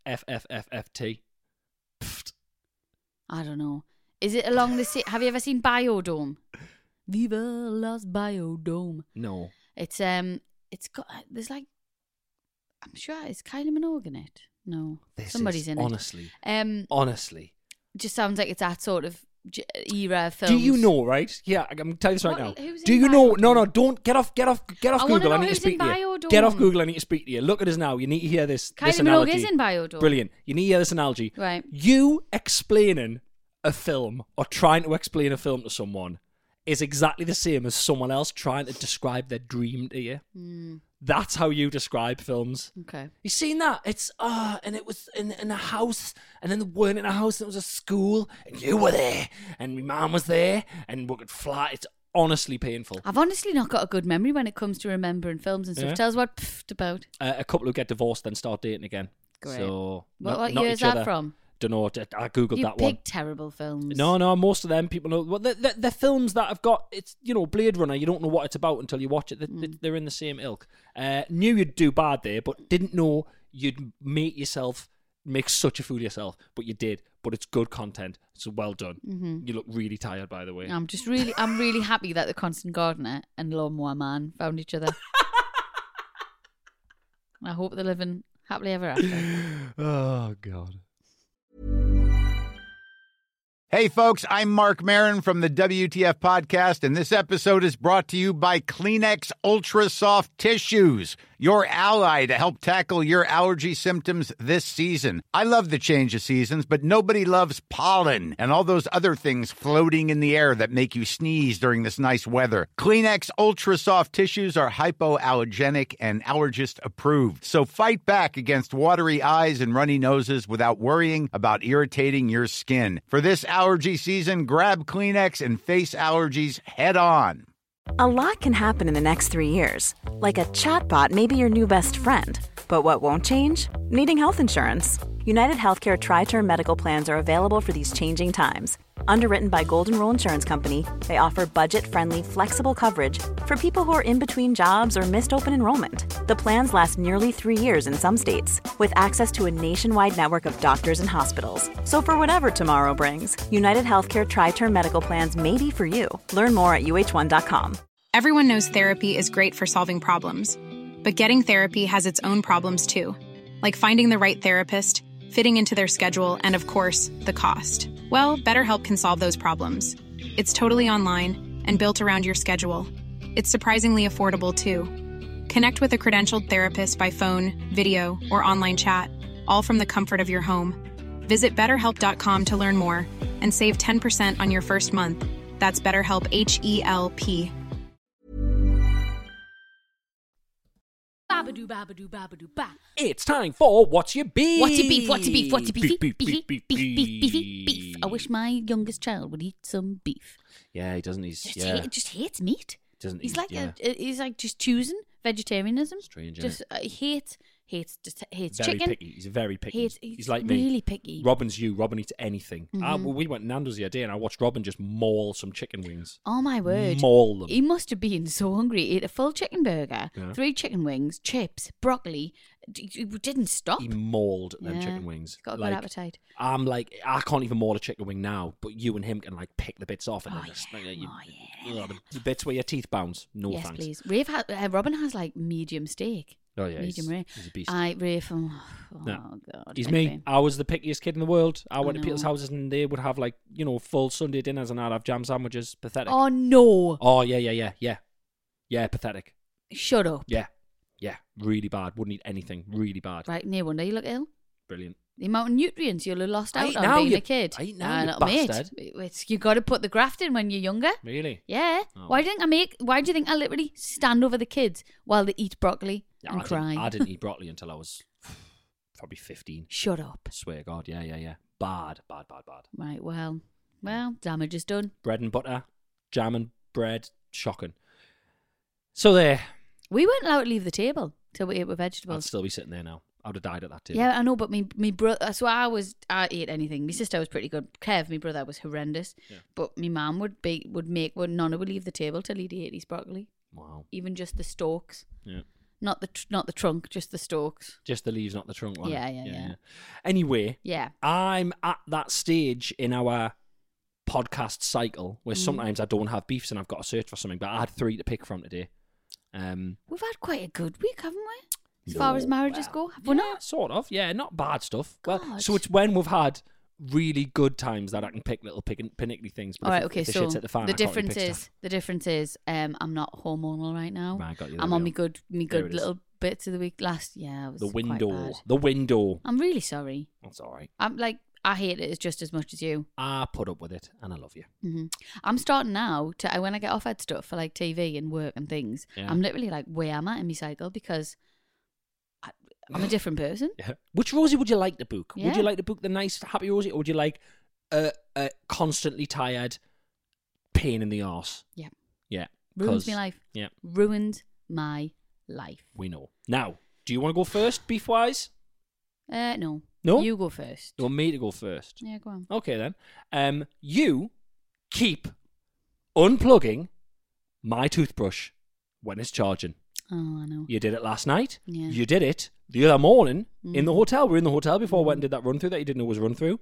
I don't know. Is it along the... Have you ever seen Biodome? Viva Las Biodome. No. It's got... There's like... I'm sure it's Kylie Minogue in it. No. Somebody's in honestly, it. honestly. Just sounds like it's that sort of era of films. Do you know, right? Yeah, I'm going to tell you this right What- now. who's Do in you know? Biodome? No, don't. Get off wanna Google. know I need to who's speak in to you. Biodome. Get off Google. I need to speak to you. Look at us now. You need to hear this Kylie Minogue analogy. is in Biodome. Brilliant. You need to hear this analogy. Right. You explaining a film or trying to explain a film to someone is exactly the same as someone else trying to describe their dream to you. That's how you describe films. Okay. You seen that? It's and it was in a house, and then they weren't in a house, and it was a school, and you were there, and my mum was there, and we could fly. It's honestly painful. I've honestly not got a good memory when it comes to remembering films and stuff. Yeah. Tell us what pfft about. A couple who get divorced then start dating again. Great. So What not year each is that other. from? Don't know. I googled You that pick one. terrible films. No, most of them people know. Well, the films that have got, it's, Blade Runner, you don't know what it's about until you watch it. They're in the same ilk. Knew you'd do bad there, but didn't know you'd make such a fool of yourself. But you did. But it's good content. So well done. Mm-hmm. You look really tired, by the way. I'm really happy that the Constant Gardener and Lawnmower Man found each other. I hope they're living happily ever after. Oh, God. Hey, folks, I'm Mark Maron from the WTF Podcast, and this episode is brought to you by Kleenex Ultra Soft Tissues, your ally to help tackle your allergy symptoms this season. I love the change of seasons, but nobody loves pollen and all those other things floating in the air that make you sneeze during this nice weather. Kleenex Ultra Soft Tissues are hypoallergenic and allergist approved, so fight back against watery eyes and runny noses without worrying about irritating your skin. For this allergy season, grab Kleenex and face allergies head on. A lot can happen in the next 3 years. Like a chatbot may be your new best friend. But what won't change? Needing health insurance. United Healthcare Tri-Term Medical Plans are available for these changing times. Underwritten by Golden Rule Insurance Company, they offer budget-friendly, flexible coverage for people who are in between jobs or missed open enrollment. The plans last nearly 3 years in some states, with access to a nationwide network of doctors and hospitals. So for whatever tomorrow brings, United Healthcare Tri-Term Medical Plans may be for you. Learn more at uh1.com. Everyone knows therapy is great for solving problems, but getting therapy has its own problems too, like finding the right therapist, fitting into their schedule, and of course, the cost. Well, BetterHelp can solve those problems. It's totally online and built around your schedule. It's surprisingly affordable too. Connect with a credentialed therapist by phone, video, or online chat, all from the comfort of your home. Visit BetterHelp.com to learn more and save 10% on your first month. That's BetterHelp, H-E-L-P. Babadoo, babadoo, babadoo, ba. It's time for What's Your Beef? What's your beef? What's your beef? What's your beef? Beef, beef, beef, beef. Beef. I wish my youngest child would eat some beef. Yeah, he doesn't. He's Just hates meat. Doesn't He's he? like Yeah. he's like just choosing vegetarianism. Strange, Just hates very chicken. picky. He's very picky. Hates, He's like me. really picky. Robin's you. Robin eats anything. Mm-hmm. We went to Nando's the other day and I watched Robin just maul some chicken wings. Oh my word! Maul them. He must have been so hungry. He ate a full chicken burger, Yeah. 3 chicken wings, chips, broccoli. He didn't stop. He mauled them Yeah. chicken wings. He's got a good Like, appetite. I'm like, I can't even maul a chicken wing now, but you and him can like pick the bits off and then just, the bits where your teeth bounce. No Yes, thanks. please. Robin has like medium steak. Oh yeah, medium rare. he's a beast. Rare from. Oh No. God. He's anyway. me. I was the pickiest kid in the world. I went to know. people's houses and they would have like, full Sunday dinners and I'd have jam sandwiches. Pathetic. Oh no! Oh, yeah. Yeah, pathetic. Shut up. Yeah. Really bad. Wouldn't eat anything. Really bad. Right, no wonder you look ill. Brilliant. The amount of nutrients you'll have lost I out eat on now, being you- a kid. I eat now, you little mate. bastard. You got to put the graft in when you're younger. Really? Yeah. Oh. Why do you think I literally stand over the kids while they eat broccoli and cry? I didn't eat broccoli until I was probably 15. Shut up. Swear to God. Yeah. Bad. Right. Well, damage is done. Bread and butter, jam and bread, shocking. So there. We weren't allowed to leave the table till we ate with I'd vegetables. still be sitting there now. I would have died at that table. Yeah, I know, but me brother. So I ate anything. My sister was pretty good. Kev, my brother, was horrendous. Yeah. But my mum would Nonna would leave the table till he'd ate his broccoli, Wow. even just the stalks, Yeah. not the trunk, just the stalks. Just the leaves, not the trunk one. Yeah. Anyway, Yeah. I'm at that stage in our podcast cycle where sometimes I don't have beefs and I've got to search for something, but I had 3 to pick from today. We've had quite a good week, haven't we? As No, far as marriages go, have we Yeah, not? sort of. Yeah, not bad stuff. Well, God. so it's when we've had really good times that I can pick little pinickly things. But All right, if okay. the So shit's at the fan, I can't really pick stuff. the difference is, I'm not hormonal right now. Right, got you. I'm There on we me are. good There it is. little bits of the week last. Yeah, it was The quite window. bad. The window. I'm really sorry. That's all right. I'm like, I hate it just as much as you. I put up with it and I love you. I'm starting now to when I get offered stuff for like TV and work and things. Yeah. I'm literally like, where am I in my cycle? Because I'm a different person. Yeah. Which Rosie would you like to book? Would Yeah. you like to book the nice, happy Rosie, or would you like a constantly tired pain in the arse? Yeah. Yeah. Ruins 'cause- my life. Yeah, Ruined my life. we know. Now, do you want to go first, beef wise? No. No? You go first. You want me to go first? Yeah, go on. Okay then. You keep unplugging my toothbrush when it's charging. Oh, I know. You did it last night. Yeah. You did it the other morning in the hotel. We were in the hotel before I went and did that run through that you didn't know was a run through.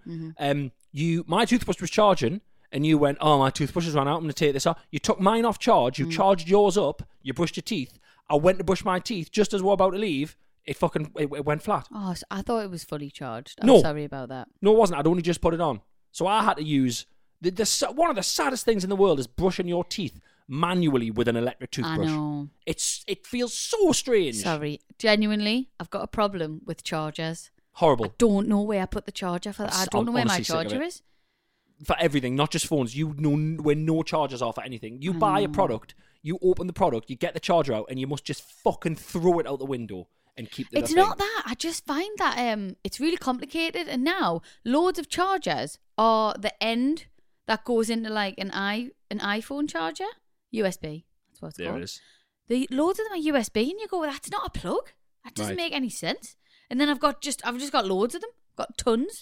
My toothbrush was charging and you went, oh, my toothbrush has run out. I'm going to take this off. You took mine off charge. You charged yours up. You brushed your teeth. I went to brush my teeth just as we're about to leave. It went flat. Oh, so I thought it was fully charged. I'm No. sorry about that. No, it wasn't. I'd only just put it on. So I had to use one of the saddest things in the world is brushing your teeth manually with an electric toothbrush. I know. It feels so strange. Sorry. Genuinely, I've got a problem with chargers. Horrible. I don't know where I put the charger for that. I don't I'm know where my honestly sick of charger it. is. For everything, not just phones. You know where no chargers are for anything. You buy a product, you open the product, you get the charger out, and you must just fucking throw it out the window and keep the It's thing. not that. I just find that it's really complicated. And now loads of chargers are the end that goes into like an iPhone charger, USB. That's what it's There called. it is. Loads of them are USB, and you go, well, that's not a plug. That doesn't Right. make any sense. And then I've just got loads of them. Got tons.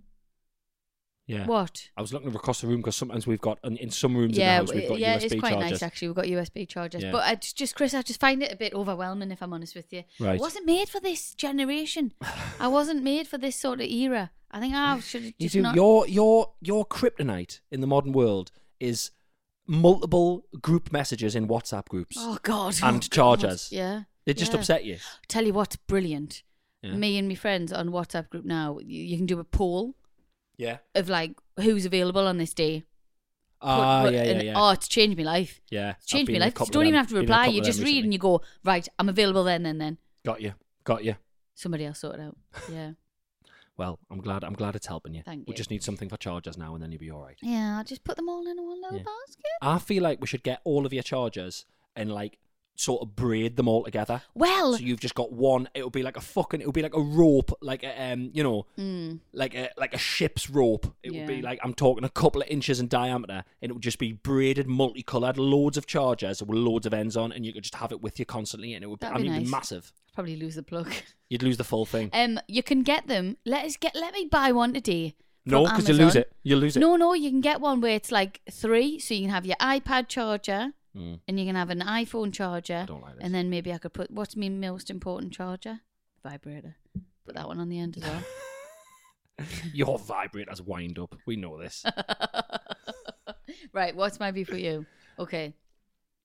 Yeah. What? I was looking across the room because sometimes we've got in some rooms Yeah, in the house we've got yeah, USB it's quite chargers. nice actually. We've got USB chargers, Yeah. but I just Chris, I just find it a bit overwhelming if I'm honest with you. Right. I wasn't made for this generation. I wasn't made for this sort of era. I think I should You just do. not. Your kryptonite in the modern world is multiple group messages in WhatsApp groups. Oh God. And oh, God. chargers. Yeah. They just yeah. upset you. Tell you what's brilliant. Yeah. Me and my friends on WhatsApp group now. You can do a poll Yeah. of like who's available on this day. Yeah. Oh, it's changed my life. Yeah. It's changed I've my been in a life. You couple don't of even them. have to Been in a reply. couple You of just them read recently. and you go, right, I'm available then and then. Got you. Somebody else sort it out. Yeah. Well, I'm glad it's helping you. Thank We you. just need something for chargers now and then you'll be all right. Yeah, I'll just put them all in one little Yeah. basket. I feel like we should get all of your chargers and like sort of braid them all together. Well, So you've just got one. It'll be like a rope, like a like a ship's rope. It would be Yeah. like I'm talking a couple of inches in diameter, and it would just be braided, multicolored, loads of chargers with loads of ends on, and you could just have it with you constantly, and it would. That'd I be mean, it'd be nice. massive. probably lose the plug. You'd lose the full thing. You can get them. Let me buy one today. No, from because you lose Amazon. it. You lose it. No, you can get one where it's like 3, so you can have your iPad charger, and you can have an iPhone charger. I don't like this. And then maybe I could put, what's my most important charger? Vibrator. Put that one on the end as well. Your vibrator's wind up. We know this. Right, what's my beef for you? Okay.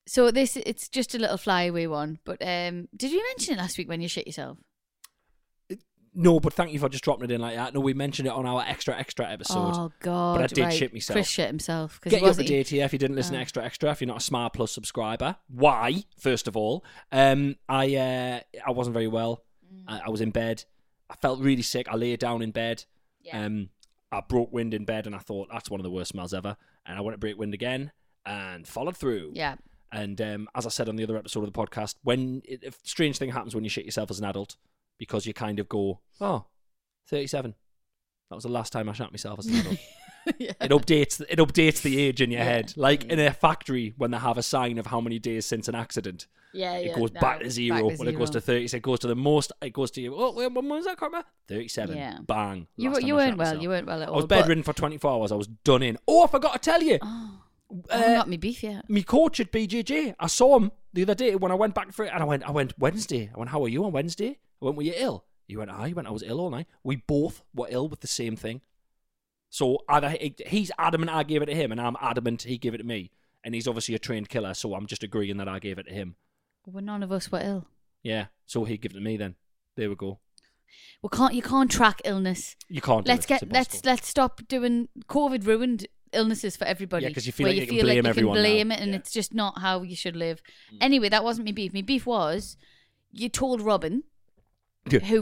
So it's just a little flyaway one. But did you mention it last week when you shit yourself? No, but thank you for just dropping it in like that. No, we mentioned it on our extra episode. Oh, God. But I did right. shit myself. Chris shit himself. Get you up to date here if you didn't listen to extra. If you're not a Smart Plus subscriber, why? First of all, I wasn't very well. I was in bed. I felt really sick. I lay down in bed. Yeah. I broke wind in bed, and I thought that's one of the worst smells ever. And I went to break wind again and followed through. Yeah. And as I said on the other episode of the podcast, a strange thing happens when you shit yourself as an adult, because you kind of go, 37. That was the last time I shot myself as an adult. Yeah. It updates the age in your head. Like in a factory when they have a sign of how many days since an accident. Yeah, It goes back to zero. When it goes to 30, it goes to the most. It goes to you. Oh, when was that, Karma? 37. Yeah. Bang. You Last time I weren't shot well. myself. You weren't well at all. I was bedridden for 24 hours. I was done in. Oh, I forgot to tell you. I haven't got me beef yet. Me coach at BJJ. I saw him the other day when I went back for it, and I went Wednesday. I went, how are you on Wednesday? I went, were you ill? He went, aye. He went, I was ill all night. We both were ill with the same thing. So either he's adamant I gave it to him, and I'm adamant he gave it to me. And he's obviously a trained killer, so I'm just agreeing that I gave it to him. Well, none of us were ill. Yeah, so he'd give it to me then. There we go. You can't track illness. You can't. Let's stop doing COVID ruined illnesses for everybody. Yeah, because you feel where like you can blame like everyone you can blame now. it, and Yeah. it's just not how you should live. Anyway, that wasn't my beef. My beef was you told Robin, Yeah. who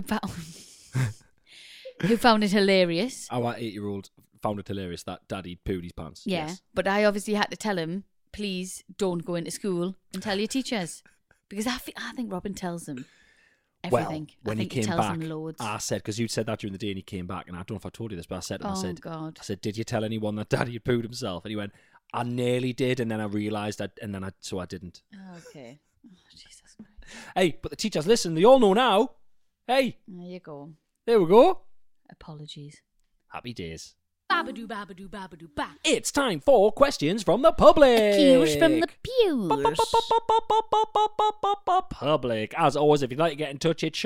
found it hilarious. Our 8-year-old found it hilarious that Daddy pooed his pants. Yeah, Yes. but I obviously had to tell him, please don't go into school and tell your teachers, because I think Robin tells them everything. Well, when I think he came tells back, them loads. I said, because you'd said that during the day and he came back, and I don't know if I told you this, but I said to him, Oh, God. I said, did you tell anyone that Daddy had pooed himself? And he went, I nearly did, and then I realised so I didn't. Okay. Oh, Jesus Christ. Hey, but the teachers listen, they all know now. Hey, There you go. there we go. Apologies. Happy days. Babadoo, babadoo, babadoo, ba. It's time for questions from the public. Cues from the pews. Public. As always, if you'd like to get in touch, it's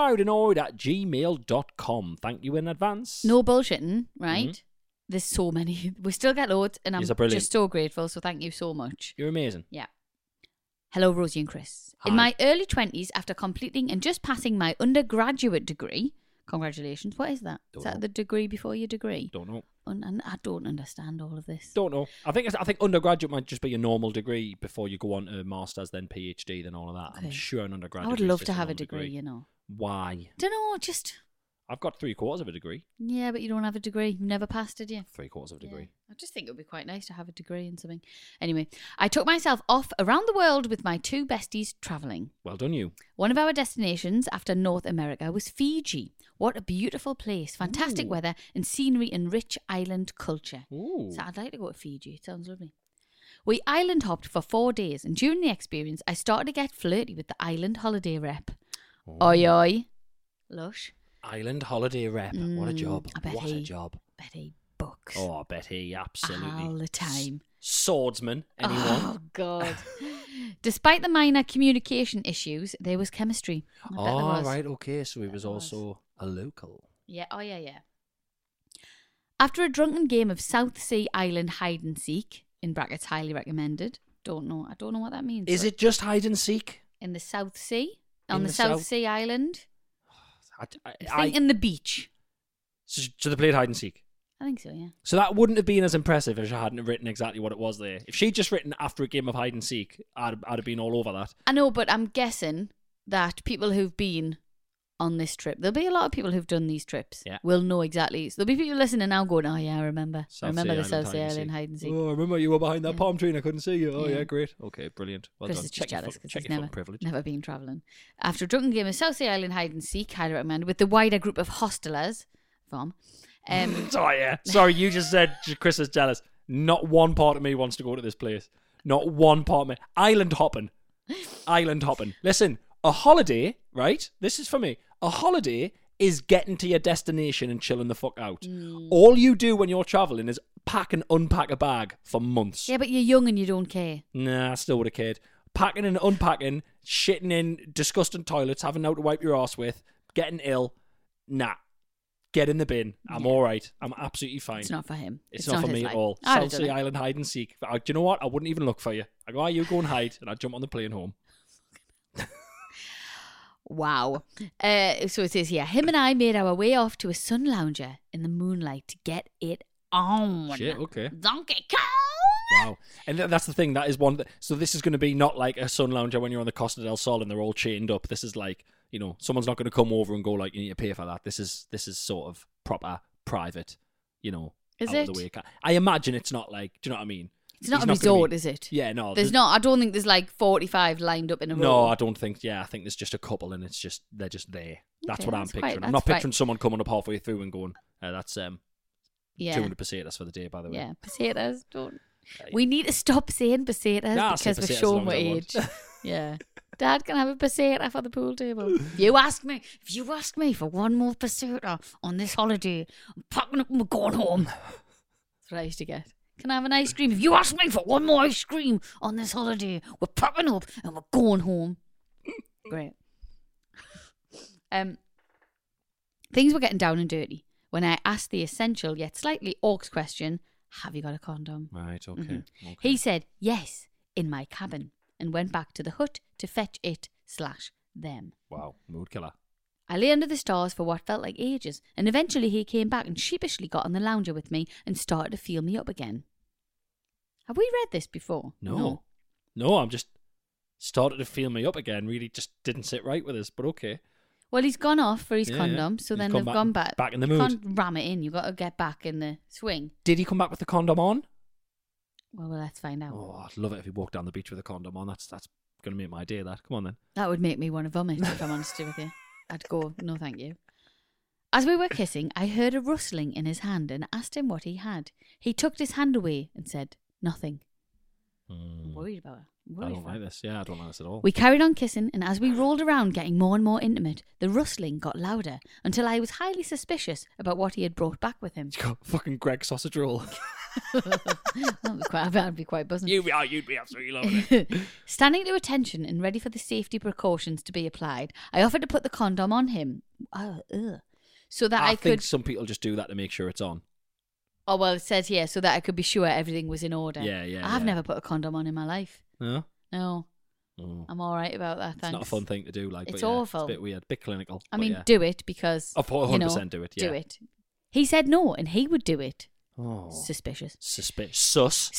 shaggedmarriedanoid@gmail.com. Thank you in advance. No bullshitting, right? There's so many. We still get loads, and I'm These are brilliant. just so grateful. So thank you so much. You're amazing. Yeah. Hello, Rosie and Chris. Hi. In my early 20s, after completing and just passing my undergraduate degree, congratulations. What is that? Don't Is that know. the degree before your degree? Don't know. And I don't understand all of this. Don't know. I think undergraduate might just be a normal degree before you go on to masters, then PhD, then all of that. Okay. I'm sure an undergraduate. I would is love just to have a normal degree, you know. Why? Don't know, just... I've got 3/4 of a degree. Yeah, but you don't have a degree. You've never passed it, yeah. 3/4 of a degree. Yeah. I just think it would be quite nice to have a degree in something. Anyway, I took myself off around the world with my two besties travelling. Well done, you. One of our destinations after North America was Fiji. What a beautiful place. Fantastic weather and scenery and rich island culture. Ooh. So I'd like to go to Fiji. It sounds lovely. We island hopped for 4 days, and during the experience, I started to get flirty with the island holiday rep. Oi, oi. Lush. Island holiday rep. What a job. I bet What he- a job. Bet he books. Oh, I bet he absolutely. all the time. Swordsman, anyone? Oh, God. Despite the minor communication issues, there was chemistry. I bet there was. Right, okay. So he Bet was there was. also a local. Yeah, oh yeah. After a drunken game of South Sea Island hide and seek, in brackets highly recommended. I don't know what that means. Is but it just hide and seek? in the South Sea? In On the the South South- Sea Island? I Think in the beach. so they played hide and seek. I think so, yeah. So that wouldn't have been as impressive if she hadn't written exactly what it was there. If she'd just written after a game of hide and seek, I'd have been all over that. I know, but I'm guessing that people who've been on this trip, there'll be a lot of people who've done these trips, Yeah. will know exactly. So there'll be people listening now going, oh yeah, I remember. South I remember Sea the South Island Sea hide and Island seek. hide and seek. Oh, I remember you were behind that Yeah. palm tree and I couldn't see you. Oh, Yeah. yeah, great. Okay, brilliant. Well Chris done. is just Check your jealous foot- because check he's your foot privilege. never been travelling. After a drunken game of South Sea Island hide and seek, highly recommend, with the wider group of hostelers, Oh, yeah. Sorry, you just said Chris is jealous. Not one part of me wants to go to this place. Not one part of me. Island hopping. Island hopping. Listen, a holiday, right? This is for me. A holiday is getting to your destination and chilling the fuck out. All you do when you're travelling is pack and unpack a bag for months. yeah, but you're young and you don't care. Nah, I still would have cared. Packing and unpacking, shitting in disgusting toilets, having out to wipe your ass with, getting ill. Nah. get in the bin. I'm all right. I'm absolutely fine. It's not for him. It's not for his me life. at all. I'd have South done Sea it. Island hide and seek. Do you know what? I wouldn't even look for you. I go, you go and hide, and I'd jump on the plane home. Wow. So it says here, him and I made our way off to a sun lounger in the moonlight to get it on. Shit, okay. Donkey Kong! Wow. And that's the thing. That is one. So this is going to be not like a sun lounger when you're on the Costa del Sol and they're all chained up. This is like, someone's not going to come over and go like, you need to pay for that. This is sort of proper, private, Is out it? of the way. I imagine it's not like, do you know what I mean? It's not He's a not gonna resort, be- is it? Yeah, no. There's not. I don't think there's like 45 lined up in a row. No, I don't think. Yeah, I think there's just a couple, and they're just there. That's Okay, what I'm that's picturing. quite- I'm not that's picturing someone coming up halfway through and going, "That's Yeah. 200 pesetas for the day." By the way, Yeah, pesetas. Don't. We need to stop saying pesetas Nah, I'll say because we're pesetas as showing long what as I age. want. Yeah. Dad can have a peseta for the pool table. If you ask me for one more peseta on this holiday, I'm packing up and we're going home. That's what I used to get. Can I have an ice cream? If you ask me for one more ice cream on this holiday, we're packing up and we're going home. Great. Things were getting down and dirty when I asked the essential yet slightly orcs question, have you got a condom? right? Okay. Mhm. Okay. He said, yes, in my cabin, and went back to the hut to fetch it/them. Wow, mood killer. I lay under the stars for what felt like ages, and eventually he came back and sheepishly got on the lounger with me and started to feel me up again. Have we read this before? No, I'm just started to feel me up again. Really, just didn't sit right with us. But okay. Well, he's gone off for his Yeah, condom, yeah. so He's then gone they've gone back. back in the You mood. can't ram it in. You've got to get back in the swing. Did he come back with the condom on? Well, let's find out. Oh, I'd love it if he walked down the beach with a condom on. That's going to make my day. That. Come on then. That would make me want to vomit, if I'm honest with you. I'd go, no thank you. As we were kissing, I heard a rustling in his hand and asked him what he had. He tucked his hand away and said, nothing. I'm worried about it. I'm I worried don't for like him. this. Yeah, I don't like this at all. We carried on kissing, and as we rolled around getting more and more intimate, the rustling got louder until I was highly suspicious about what he had brought back with him. He's got fucking Greg sausage roll. That'd be quite buzzing. You'd be absolutely loving it. Standing to attention and ready for the safety precautions to be applied, I offered to put the condom on him. So that I think could. some people just do that to make sure it's on. Oh, well, it says here, so that I could be sure everything was in order. Yeah, yeah, I've yeah. never put a condom on in my life. No? No. Oh. I'm all right about that, It's thanks. not a fun thing to do. Like, It's but yeah, awful. It's a bit weird. Bit clinical. I but mean, yeah. do it because, Oh, 100% you know, do it, yeah. do it. He said no, and he would do it. Oh. Suspicious. Sus.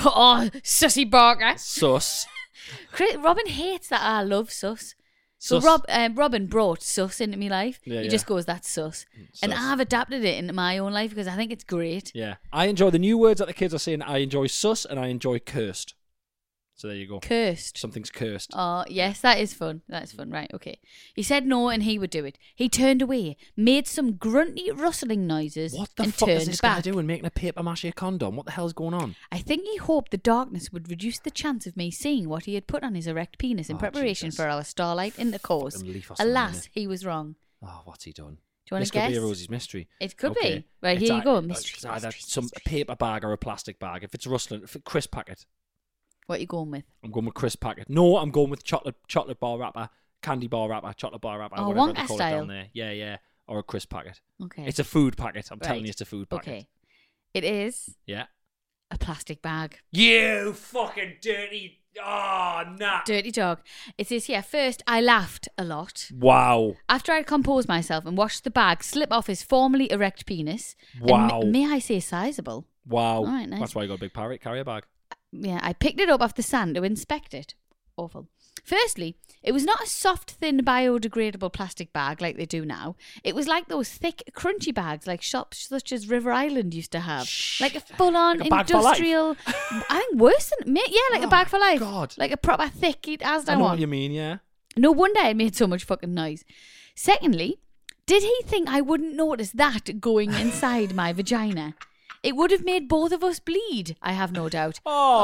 Sussy Barker. Sus. Robin hates that I love sus. So Sus. Robin brought sus into my life. Yeah, he yeah. just goes, that's sus. And Sus. I've adapted it into my own life because I think it's great. Yeah. I enjoy the new words that the kids are saying. I enjoy sus and I enjoy cursed. So there you go. Cursed. Something's cursed. Oh, yes, that is fun. That's fun. Right, okay. He said no and he would do it. He turned away, made some grunty rustling noises, What the and fuck turned is this guy back. doing? Making a paper mache condom? What the hell's going on? I think he hoped the darkness would reduce the chance of me seeing what he had put on his erect penis in Oh, preparation Jesus. for our starlight intercourse. Fucking leaf or something, Alas, innit? he was wrong. Oh, what's he done? Do you want This to guess? could be a Rosie's mystery. It could Okay. be. Right, It's here you go. it's Mystery, either mystery, some mystery. paper bag or a plastic bag. If it's rustling, if it's crisp packet, What are you going with? I'm going with crisp packet. No, I'm going with chocolate bar wrapper, candy bar wrapper, chocolate bar wrapper, Oh, whatever Wonka they call style. it down there. Yeah, yeah. Or a crisp packet. Okay. It's a food packet. I'm telling Right. you, it's a food packet. Okay. It is Yeah. a plastic bag. You fucking dirty. Oh, nah. Dirty dog. It says here, first, I laughed a lot. Wow. After I composed myself and watched the bag slip off his formerly erect penis. Wow. And may I say sizable? Wow. All right, nice. That's why you got a big carrier bag. Yeah, I picked it up off the sand to inspect it. Awful. Firstly, it was not a soft, thin, biodegradable plastic bag like they do now. It was like those thick, crunchy bags like shops such as River Island used to have. Like a full-on Like a bag for life. industrial... I think worse than... Yeah, like a bag for life. God. Like a proper thick Asda I know one. what you mean, yeah. No wonder it made so much fucking noise. Secondly, did he think I wouldn't notice that going inside my vagina? It would have made both of us bleed, I have no doubt.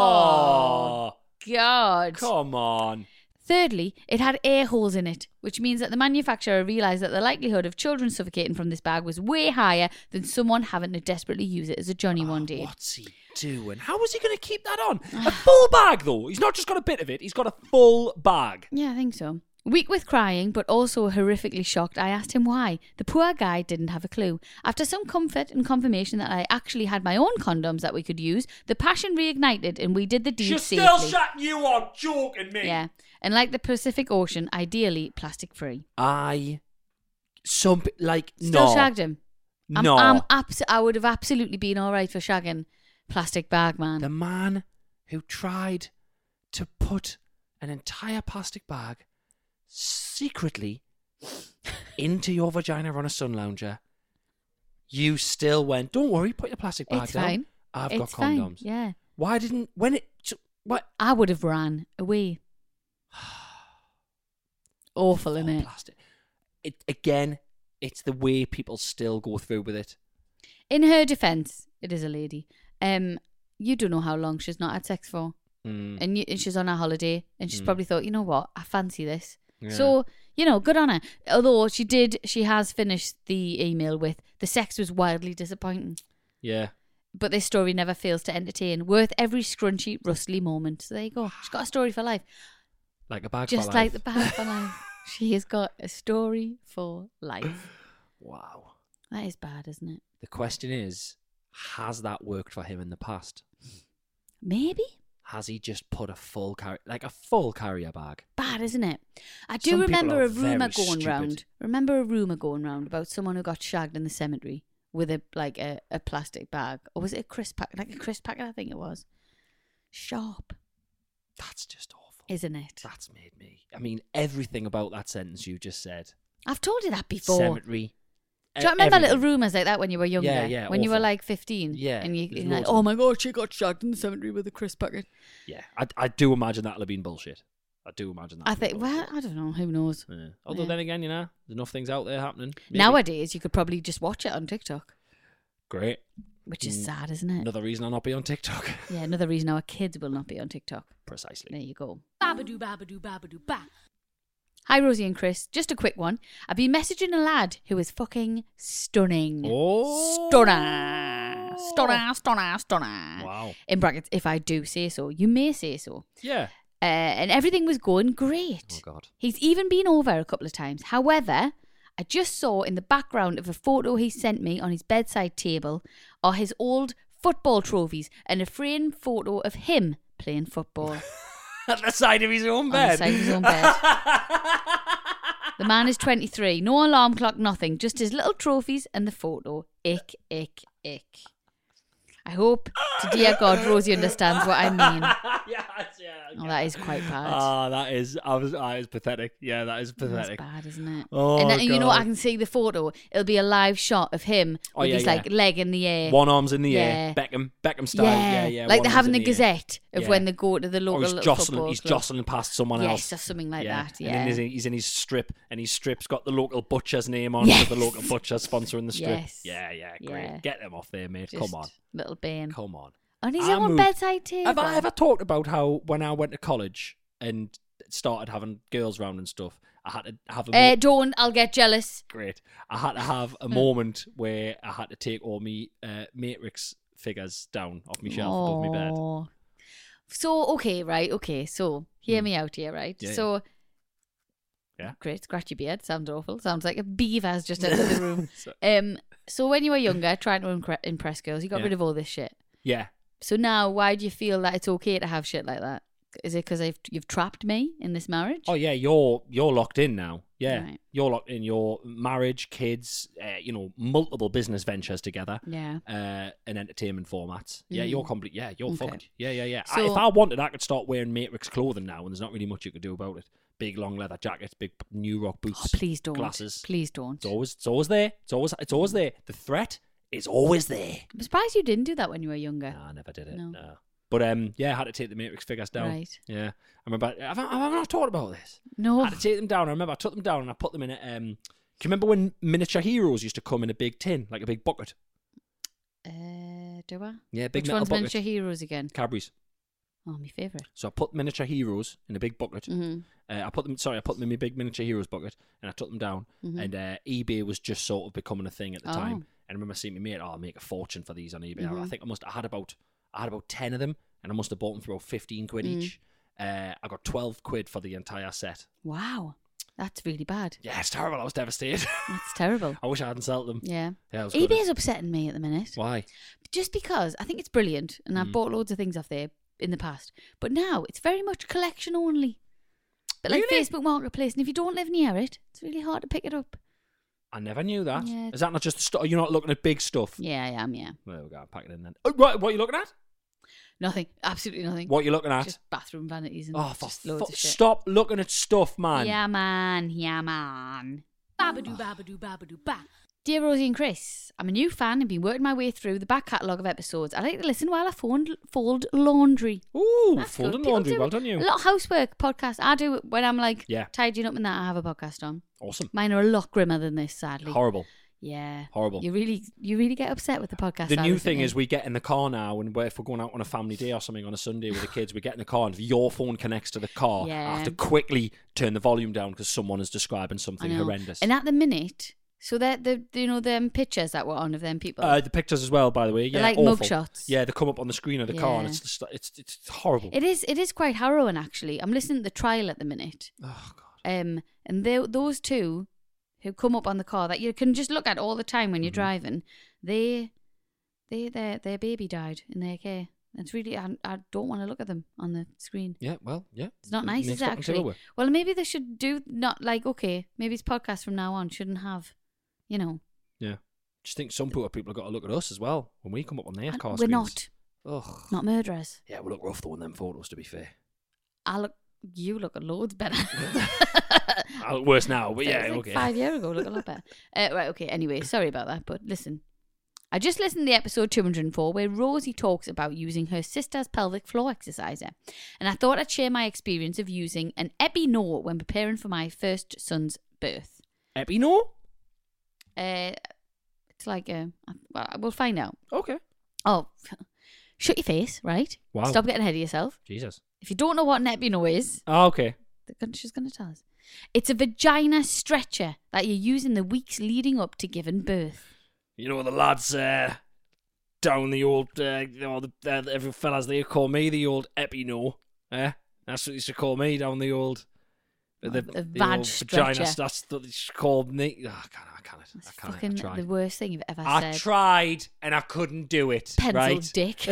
Oh, God. come on. Thirdly, it had air holes in it, which means that the manufacturer realised that the likelihood of children suffocating from this bag was way higher than someone having to desperately use it as a Johnny one day. What's he doing? How was he going to keep that on? A full bag, though. He's not just got a bit of it. He's got a full bag. Yeah, I think so. Weak with crying, but also horrifically shocked, I asked him why. The poor guy didn't have a clue. After some comfort and confirmation that I actually had my own condoms that we could use, the passion reignited and we did the deed She's safely. still shutting you on, joking me. Yeah. And like the Pacific Ocean, ideally plastic free. No. Still shagged him. No. I would have absolutely been all right for shagging plastic bag man. The man who tried to put an entire plastic bag secretly into your vagina on a sun lounger, you still went, don't worry, put your plastic bag It's down. fine. I've It's got fine. condoms. Yeah. Why didn't, when it, what? I would have ran away. Awful, Oh, innit? plastic. Again, it's the way people still go through with it. In her defence, it is a lady. You don't know how long she's not had sex for. And she's on a holiday and she's probably thought, you know what, I fancy this. Yeah. So, good on her. Although she has finished the email with, the sex was wildly disappointing. Yeah. But this story never fails to entertain. Worth every scrunchy, rustly moment. So there you go. She's got a story for life. Like a bag Just for like life. the bag for life. She has got a story for life. Wow. That is bad, isn't it? The question is, has that worked for him in the past? Maybe. Has he just put a full carrier bag? Bad, isn't it? I do Some people remember are a rumour very going stupid. round. Remember a rumour going round about someone who got shagged in the cemetery with a plastic bag. Or was it a crisp packet? Like a crisp packet, I think it was. Sharp, That's just awful. isn't it? That's made me. I mean, everything about that sentence you just said. I've told you that before. Cemetery. Do you remember everything. little rumours like that when you were younger? Yeah, When you were awful. like 15? Yeah, And you're there's like, loads of oh them. my God, she got shagged in the cemetery with a crisp packet. Yeah, I do imagine that'll have been bullshit. I do imagine that. I think, well, I don't know. Who knows? Yeah. Although Yeah. then again, there's enough things out there happening. Maybe. Nowadays, you could probably just watch it on TikTok, Great. which is sad, isn't it? Another reason I'll not be on TikTok. Yeah, another reason our kids will not be on TikTok. Precisely. There you go. Babadoo, babadoo, babadoo, ba. Hi, Rosie and Chris. Just a quick one. I've been messaging a lad who is fucking stunning. Oh. Stunner. Wow. In brackets, if I do say so. You may say so. Yeah. And everything was going great. Oh, God. He's even been over a couple of times. However, I just saw in the background of a photo he sent me on his bedside table are his old football trophies and a framed photo of him playing football. At the side of his own On bed. the side of his own bed. The man is 23. No alarm clock, nothing. Just his little trophies and the photo. Ick, ick, ick. I hope to dear God Rosie understands what I mean. Oh, that is quite bad. That is pathetic. Yeah, that is That's pathetic. bad, isn't it? Oh, and then, you know what? God. I can see the photo. It'll be a live shot of him Oh, with yeah, his yeah. like leg in the air. One arm's in the Yeah. air. Beckham style. Yeah. Like one they're arm's having in the air. Gazette of Yeah. when they go to the local Or he's little jostling. football He's club. jostling past someone else. Yes, or something like that. And Yeah. then he's in his strip, and his strip's got the local butcher's name on. Yes. So the local butcher sponsoring the strip. Yes. Yeah, great. Yeah. Get them off there, mate. Just Come on. Little Bane. Come on. On his I own moved- bedside table. Have I ever talked about how when I went to college and started having girls round and stuff, I had to have a Don't. I'll get jealous. great. I had to have a moment where I had to take all me Matrix figures down off my shelf above my bed. Aw. So, okay. So, hear me out here, right? Yeah, So, Yeah. great, scratchy beard. Sounds awful. Sounds like a beaver's just entered the room. So- So when you were younger, trying to impress girls, you got Yeah. rid of all this shit. Yeah. So now, why do you feel that it's okay to have shit like that? Is it because you've trapped me in this marriage? Oh yeah, you're locked in now. Yeah, Right. you're locked in. Your marriage, kids, multiple business ventures together. Yeah. And entertainment formats. Yeah, Mm. you're complete. Yeah, you're Okay. fucked. Yeah. So- If I wanted, I could start wearing Matrix clothing now, and there's not really much you could do about it. Big long leather jackets, big New Rock boots. Oh, please don't. Glasses. Please don't. It's always there. It's always there. The threat is always there. I'm surprised you didn't do that when you were younger. No, I never did it. No. No. But yeah, I had to take the Matrix figures down. Right. Yeah, I remember. Have I not talked about this? No. I had to take them down. I remember I took them down and I put them in a. Do you remember when miniature heroes used to come in a big tin, like a big bucket? Do I? Yeah, big Which metal one's bucket. Miniature Heroes again? Cadbury's. Oh, my favourite. So I put miniature heroes in a big bucket. Mm-hmm. I put them in my big miniature heroes bucket, and I took them down. And eBay was just sort of becoming a thing at the time. And I remember seeing my mate, I'll make a fortune for these on eBay. I think I had about 10 of them, and I must have bought them for about 15 quid each. I got 12 quid for the entire set. Wow. That's really bad. Yeah, it's terrible. I was devastated. That's terrible. I wish I hadn't sold them. Yeah. Yeah, I was eBay gutted. is upsetting me at the minute. Why? Just because I think it's brilliant, and I've bought loads of things off there in the past. But now it's very much collection only. But like Really? Facebook Marketplace, and if you don't live near it, it's really hard to pick it up. I never knew that. Yeah. Is that not just the stuff? You're not looking at big stuff? Yeah, I am, yeah. There we go. Pack it in then. Oh, right, what are you looking at? Nothing. Absolutely nothing. What are you looking at? Just bathroom vanities and Oh, for just loads of shit. stop looking at stuff, man. Yeah, man. Yeah, man. Babadoo, babadoo, babadoo, ba. Dear Rosie and Chris, I'm a new fan and been working my way through the back catalogue of episodes. I like to listen while I fold laundry. Ooh, That's folding good. People laundry. do Well done, you. A lot of housework podcasts. I do it when I'm like Yeah. tidying up and that. I have a podcast on. Awesome. Mine are a lot grimmer than this, sadly. Horrible. Yeah. Horrible. You really get upset with the podcast. The I new listen thing to. is we get in the car now, and if we're going out on a family day or something on a Sunday with the kids, we get in the car, and if your phone connects to the car, Yeah. I have to quickly turn the volume down because someone is describing I something know. horrendous. And at the minute, so that them pictures that were on of them people. The pictures as well, by the way. They're Yeah, like awful. mugshots. Yeah, they come up on the screen of the car, and Yeah. it's horrible. It is quite harrowing, actually. I'm listening to the trial at the minute. Oh God. And those two who come up on the car that you can just look at all the time when you're driving, their baby died in their care. It's really, I don't want to look at them on the screen. Yeah, well, yeah. It's not nice, Needs is it, fucking to go actually? with. Well, maybe they should do, not like, okay, maybe it's podcasts from now on shouldn't have, you know. Yeah. Just think some poor people have got to look at us as well when we come up on their And car we're screens. not Ugh. murderers. Yeah, we look rough though in them photos, to be fair. You look a loads better. I look worse now, but It yeah, was like okay. 5 years ago, look a lot better. Right, okay, anyway, sorry about that, but listen. I just listened to the episode 204 where Rosie talks about using her sister's pelvic floor exerciser. And I thought I'd share my experience of using an Epi-No when preparing for my first son's birth. Epi-No? It's like we'll find out. Okay. Oh, shut your face, right? Wow. Stop getting ahead of yourself. Jesus. If you don't know what an Epi-No is, Oh, okay. she's going to tell us. It's a vagina stretcher that you use in the weeks leading up to giving birth. You know the lads down the old, every fellas they call me the old Epi-No. That's what they used to call me down the old. The vag old stretcher. vagina. That's what they used to call me. Oh, I can't. That's I can't. fucking I tried. the worst thing you've ever I said. tried and I couldn't do it. Pencil right? dick.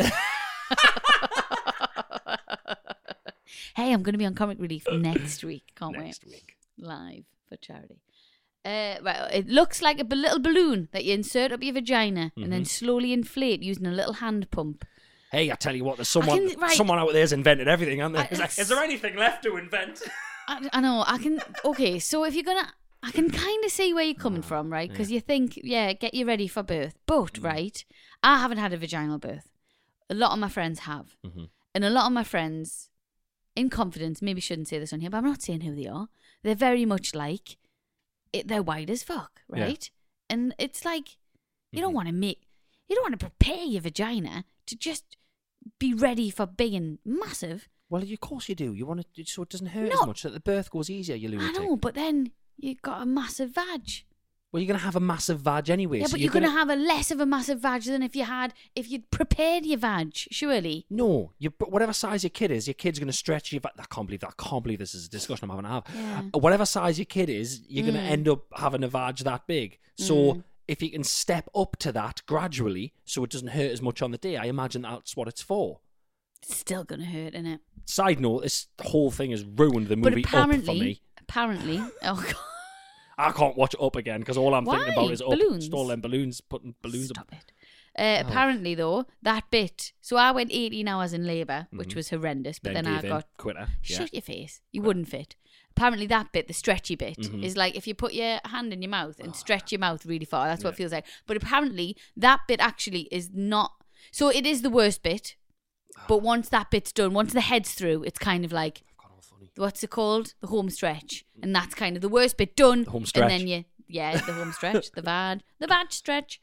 Hey, I'm going to be on Comic Relief next week. Can't Next wait. week. Live for charity. Right, it looks like a little balloon that you insert up your vagina and then slowly inflate using a little hand pump. Hey, I tell you what, there's someone right. someone out there's invented everything, aren't there? I- Is there anything left to invent? I know, okay, so if you're going to, I can kind of see where you're coming from, right? Because you think, get you ready for birth. But, right, I haven't had a vaginal birth. A lot of my friends have. And a lot of my friends, in confidence, maybe shouldn't say this on here, but I'm not saying who they are. They're very much like, they're wide as fuck, right? And it's like, you don't want to prepare your vagina to just be ready for being massive. Well, of course you do. You want it so it doesn't hurt No. as much, that the birth goes easier, you I lunatic. know, but then you've got a massive vag. Well, you're going to have a massive vag anyway. Yeah, so but you're going to have a less of a massive vag than if you'd prepared your vag, surely. No, but whatever size your kid is, your kid's going to stretch your vag. I can't believe this is a discussion I'm having to have. Yeah. Whatever size your kid is, you're going to end up having a vag that big. So if you can step up to that gradually so it doesn't hurt as much on the day, I imagine that's what it's for. It's still going to hurt, innit? Side note, this whole thing has ruined the But movie Up for me. apparently, oh God. I can't watch Up again because all I'm thinking Why? about is Up. Balloons? Just all them balloons, putting balloons Stop up. it. Apparently, though, that bit. So I went 18 hours in labour, which was horrendous. But then I gave in, got quitter. Yeah. shut your face. You wouldn't fit. Apparently, that bit, the stretchy bit, is like if you put your hand in your mouth and stretch your mouth really far. That's what it feels like. But apparently, that bit actually is not. So it is the worst bit. But once that bit's done, once the head's through, it's kind of like, what's it called? The home stretch. And that's kind of the worst bit done. The home stretch. And then the home stretch, the vag stretch.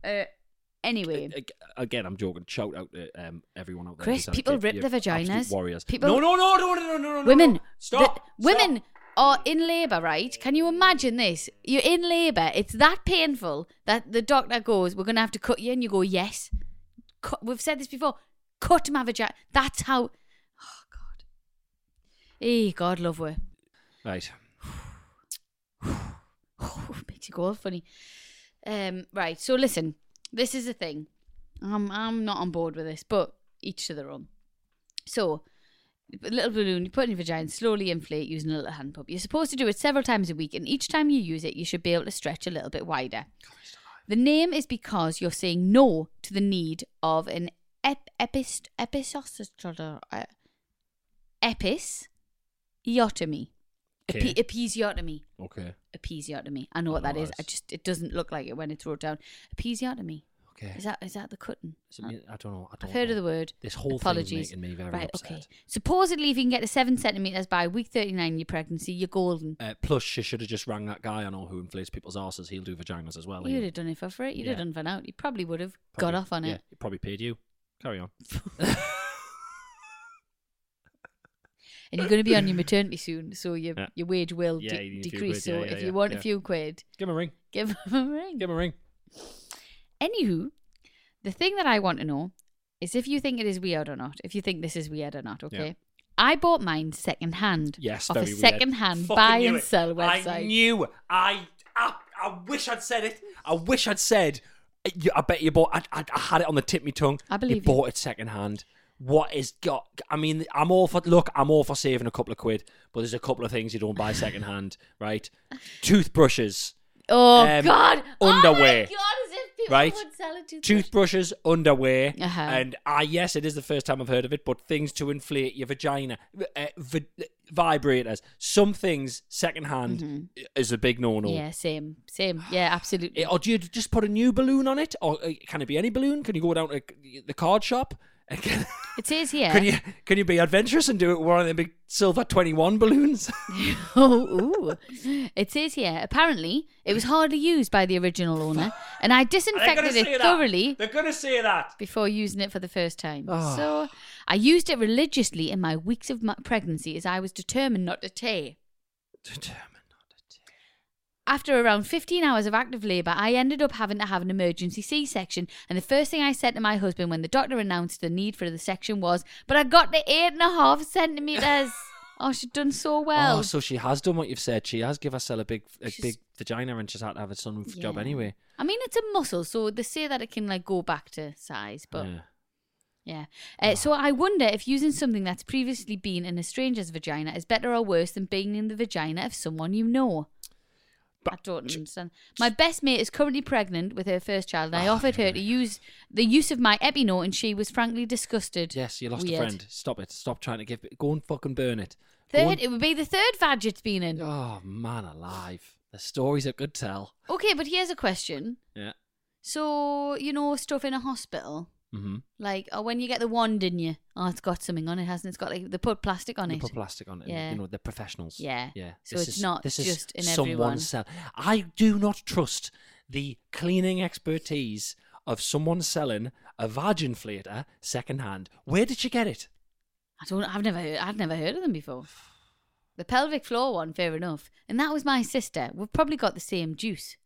Anyway. Again, I'm joking. Shout out to everyone out there. Chris, who's had a people kid. rip You're their absolute vaginas. Warriors. People- No. Women. Stop. Women are in labour, right? Can you imagine this? You're in labour. It's that painful that the doctor goes, we're going to have to cut you. And you go, yes. We've said this before. Cut my vagina. That's how. Oh, God. Hey, God love her. Right. makes you go all funny. Right, so listen, this is the thing. I'm not on board with this, but each to their own. So, a little balloon, you put in your vagina, slowly inflate using a little hand pump. You're supposed to do it several times a week, and each time you use it, you should be able to stretch a little bit wider. The name is because you're saying no to the need of an episiotomy. Okay. Episiotomy. Okay. Episiotomy. I know what that is. It doesn't look like it when it's wrote down. Episiotomy. Okay. Is that the cutting? I don't know. I've heard of the word. This whole Apologies. thing is making me very right, upset. okay. Supposedly, if you can get to 7 centimetres by week 39 in your pregnancy, you're golden. Plus, she should have just rang that guy I know who inflates people's arses. He'll do vaginas as well. You'd have done it for free. You'd have done for out. You probably would have Probably, got off on yeah, it. he probably paid you. Carry on. And you're going to be on your maternity soon, so your wage will Yeah, you need a few decrease. quid, So yeah, if yeah, you want yeah. a few quid, Give him a ring. give him a ring. Give him a ring. Anywho, the thing that I want to know is if you think it is weird or not. If you think this is weird or not, okay? Yeah. I bought mine second hand. Yes, off very a weird. second hand Fucking buy knew and it. sell website. I knew. I wish I'd said it. I wish I'd said. I bet you bought. I had it on the tip of my tongue. I believe you bought it second hand. What is got? I mean, I'm all for saving a couple of quid, but there's a couple of things you don't buy second hand, right? Toothbrushes. Oh God! Underwear. Oh my God! As if people Right? would sell a toothbrush. Toothbrushes, underwear, Uh-huh. and yes, it is the first time I've heard of it, but things to inflate your vagina, vibrators, some things secondhand is a big no-no. Yeah, same. Yeah, absolutely. Or do you just put a new balloon on it, or can it be any balloon? Can you go down to the card shop? It says here. Can you be adventurous and do it with one of the big silver 21 balloons? Ooh. It says here, apparently, it was hardly used by the original owner, and I disinfected it thoroughly They're going to say that. before using it for the first time. Oh. So I used it religiously in my weeks of pregnancy as I was determined not to tear. After around 15 hours of active labour, I ended up having to have an emergency C-section, and the first thing I said to my husband when the doctor announced the need for the section was, "But I got to 8.5 centimetres." Oh, she'd done so well. Oh, so she has done what you've said. She has given herself a big vagina, and she's had to have a sunroof job anyway. I mean, it's a muscle, so they say that it can like go back to size, but yeah. So I wonder if using something that's previously been in a stranger's vagina is better or worse than being in the vagina of someone you know. I don't understand. My best mate is currently pregnant with her first child, and I offered her to use the use of my Epinol, and she was frankly disgusted. Yes, you lost Weird. a friend. Stop it. Stop trying to go and fucking burn it. It would be the third vag it's been in. Oh, man alive. The stories are good tell. Okay, but here's a question. Yeah. So, stuff in a hospital. Mm-hmm. Like, when you get the wand, didn't you? Oh, it's got something on it, hasn't it? It's got, they put plastic on They it. put plastic on it. Yeah. The professionals. Yeah. Yeah. So it's not just in everyone. Someone's cell. I do not trust the cleaning expertise of someone selling a vag inflator secondhand. Where did you get it? I've never heard of them before. The pelvic floor one, fair enough. And that was my sister. We've probably got the same juice.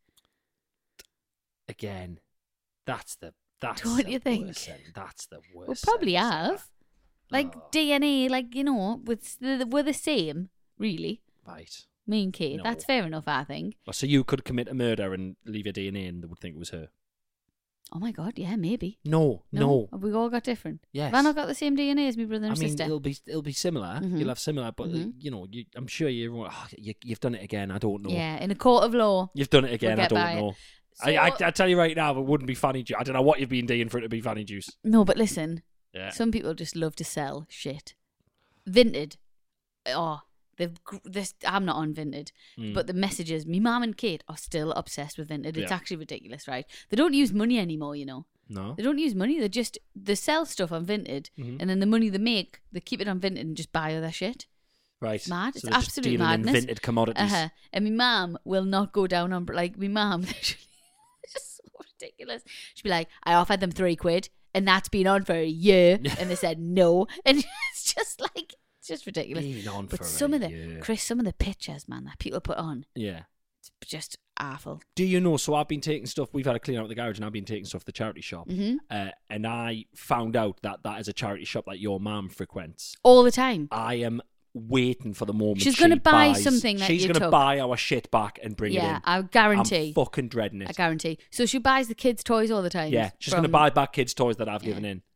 Again, that's Don't you think? worst setting. That's the worst. We probably setting. have. Like DNA, we're the same, really. Right. Me and Kate. No. That's fair enough, I think. So you could commit a murder and leave your DNA and they would think it was her. Oh my God, yeah, maybe. No. Have we all got different? Yes. Have I not got the same DNA as my brother and I mean, sister? it'll be similar. Mhm. You'll have similar, but Mhm. I'm sure you've done it again. I don't know. Yeah, in a court of law. You've done it again. We'll I get by don't it. know. So- I tell you right now, it wouldn't be fanny juice. I don't know what you've been doing for it to be fanny juice. No, but listen. Yeah. Some people just love to sell shit. Vinted. Oh, I'm not on Vinted, but the messages, me mum and Kate are still obsessed with Vinted. It's Yeah. actually ridiculous, right? They don't use money anymore, No. They don't use money. They sell stuff on Vinted, and then the money they make, they keep it on Vinted and just buy other shit. Right. It's mad. So It's they're just absolute dealing in madness. vintage commodities. And my mum will not go down on, like, my mum, it's just so ridiculous. She'd be like, I offered them £3, and that's been on for a year. And they said no. And it's just like, it's just ridiculous. Been on But for some a of the, year. Chris, some of the pictures, man, that people put on, Yeah. it's just awful. Do you know? So I've been taking stuff. We've had a clean out of the garage, and I've been taking stuff to the charity shop. Mm-hmm. And I found out that is a charity shop that your mum frequents. All the time. I am waiting for the moment She's going gonna to buy something that she's you going to took. buy our shit back and bring it in. Yeah, I guarantee. I'm fucking dreading I it. guarantee. So she buys the kids' toys all the time. Yeah, she's going to from- buy back kids' toys that I've given in.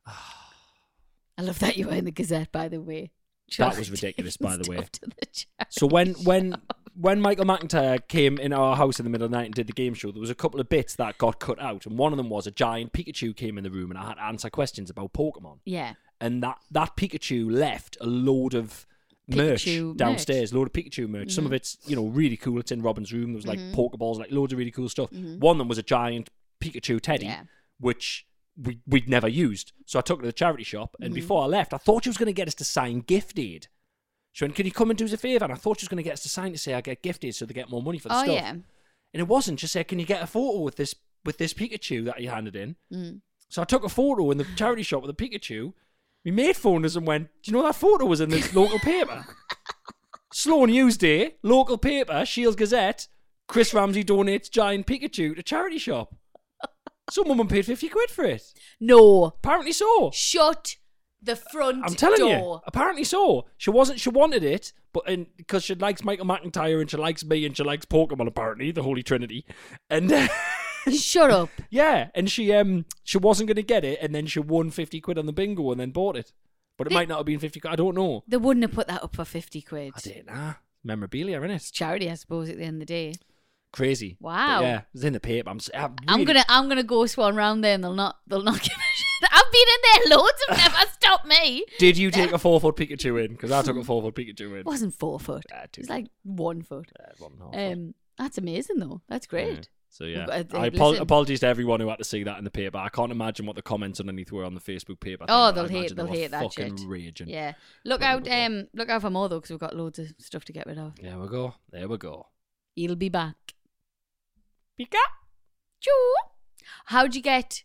I love that you were in the Gazette, by the way. That was ridiculous, by the way. Stuff to the charity So when Michael McIntyre came in our house in the middle of the night and did the game show, there was a couple of bits that got cut out, and one of them was a giant Pikachu came in the room, and I had to answer questions about Pokemon. Yeah. And that Pikachu left a load of merch Pikachu downstairs, load of Pikachu merch. Some of it's really cool. It's in Robin's room. There was like Pokeballs, like loads of really cool stuff. One of them was a giant Pikachu teddy, Yeah. which we'd never used. So I took it to the charity shop, and before I left, I thought she was going to get us to sign Gift Aid. She went, "Can you come and do us a favour?" And I thought she was going to get us to sign to say I get Gift Aid so they get more money for the Oh, stuff. yeah. And it wasn't. She said, "Can you get a photo with this Pikachu that you handed in?" So I took a photo in the charity shop with the Pikachu. My mate phoned us and went, "Do you know that photo was in this local paper? Slow News Day, local paper, Shields Gazette. Chris Ramsey donates giant Pikachu to charity shop." Some woman paid 50 quid for it. No. Apparently so. Shut the front I'm telling door. you. Apparently so. She wanted it, but because she likes Michael McIntyre and she likes me and she likes Pokemon, apparently, the Holy Trinity. And Shut up. yeah, and she wasn't going to get it, and then she won 50 quid on the bingo and then bought it. But it might not have been 50 quid. I don't know. They wouldn't have put that up for 50 quid. I didn't know. Memorabilia, innit? It's charity, I suppose, at the end of the day. Crazy. Wow. But yeah, it was in the paper. I'm gonna go swan round there and they'll not give a shit. I've been in there loads of never stopped me. Did you take a 4-foot Pikachu in? Because I took a 4-foot Pikachu in. It wasn't 4 foot. It's like 1 foot. 1.5 foot. That's amazing though. That's great. Yeah. So yeah, Listen. apologies to everyone who had to see that in the paper. I can't imagine what the comments underneath were on the Facebook paper. Oh, I they'll imagine hate they were that fucking shit. Raging. Yeah. Look out for more though, because we've got loads of stuff to get rid of. There we go. He'll be back. Pika. Choo. How'd you get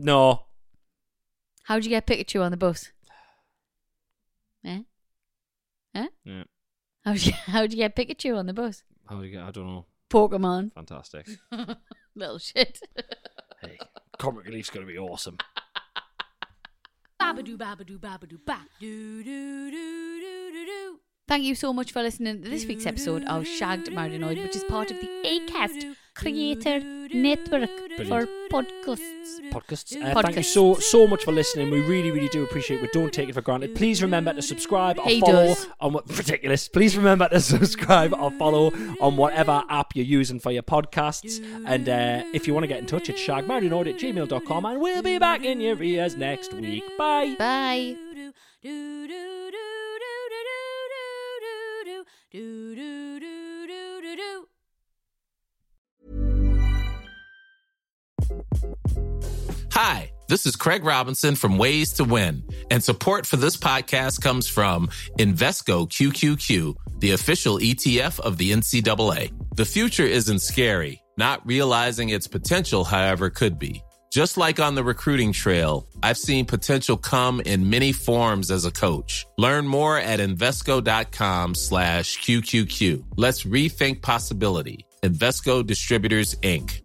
Pikachu on the bus? Eh? Yeah. How'd you get Pikachu on the bus? How do you get? I don't know. Pokemon. Fantastic. Little shit. Hey, comic relief's gonna be awesome. Babadoo, babadoo, babadoo, ba. Do, do, do, do, do, do. Thank you so much for listening to this week's episode of Shagged, Married and Annoyed, which is part of the Acast Creator Network for podcasts. Thank you so much for listening. We really, really do appreciate it. We don't take it for granted. Please remember to subscribe or He follow does. on what ridiculous. Please remember to subscribe or follow on whatever app you're using for your podcasts. And if you want to get in touch, it's shagmarriedandannoyed@gmail.com, and we'll be back in your ears next week. Bye. Bye. Do, do, do, do, do, do, do, do, do, do, do. Hi, this is Craig Robinson from Ways to Win, and support for this podcast comes from Invesco QQQ, the official ETF of the NCAA. The future isn't scary. Not realizing its potential, however, could be. Just like on the recruiting trail, I've seen potential come in many forms as a coach. Learn more at Invesco.com/QQQ. Let's rethink possibility. Invesco Distributors, Inc.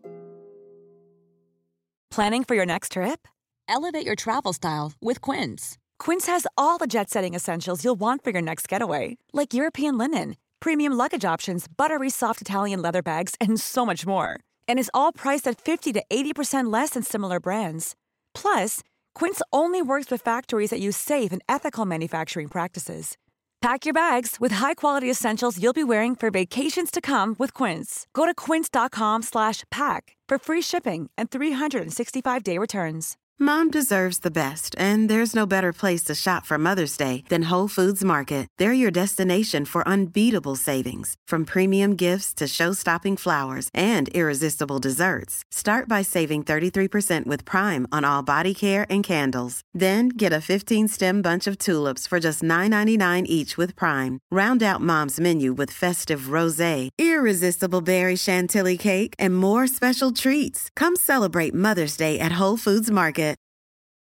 Planning for your next trip? Elevate your travel style with Quince. Quince has all the jet-setting essentials you'll want for your next getaway, like European linen, premium luggage options, buttery soft Italian leather bags, and so much more. And is all priced at 50 to 80% less than similar brands. Plus, Quince only works with factories that use safe and ethical manufacturing practices. Pack your bags with high-quality essentials you'll be wearing for vacations to come with Quince. Go to quince.com/pack for free shipping and 365-day returns. Mom deserves the best, and there's no better place to shop for Mother's Day than Whole Foods Market. They're your destination for unbeatable savings, from premium gifts to show-stopping flowers and irresistible desserts. Start by saving 33% with Prime on all body care and candles. Then get a 15-stem bunch of tulips for just $9.99 each with Prime. Round out Mom's menu with festive rosé, irresistible berry chantilly cake, and more special treats. Come celebrate Mother's Day at Whole Foods Market.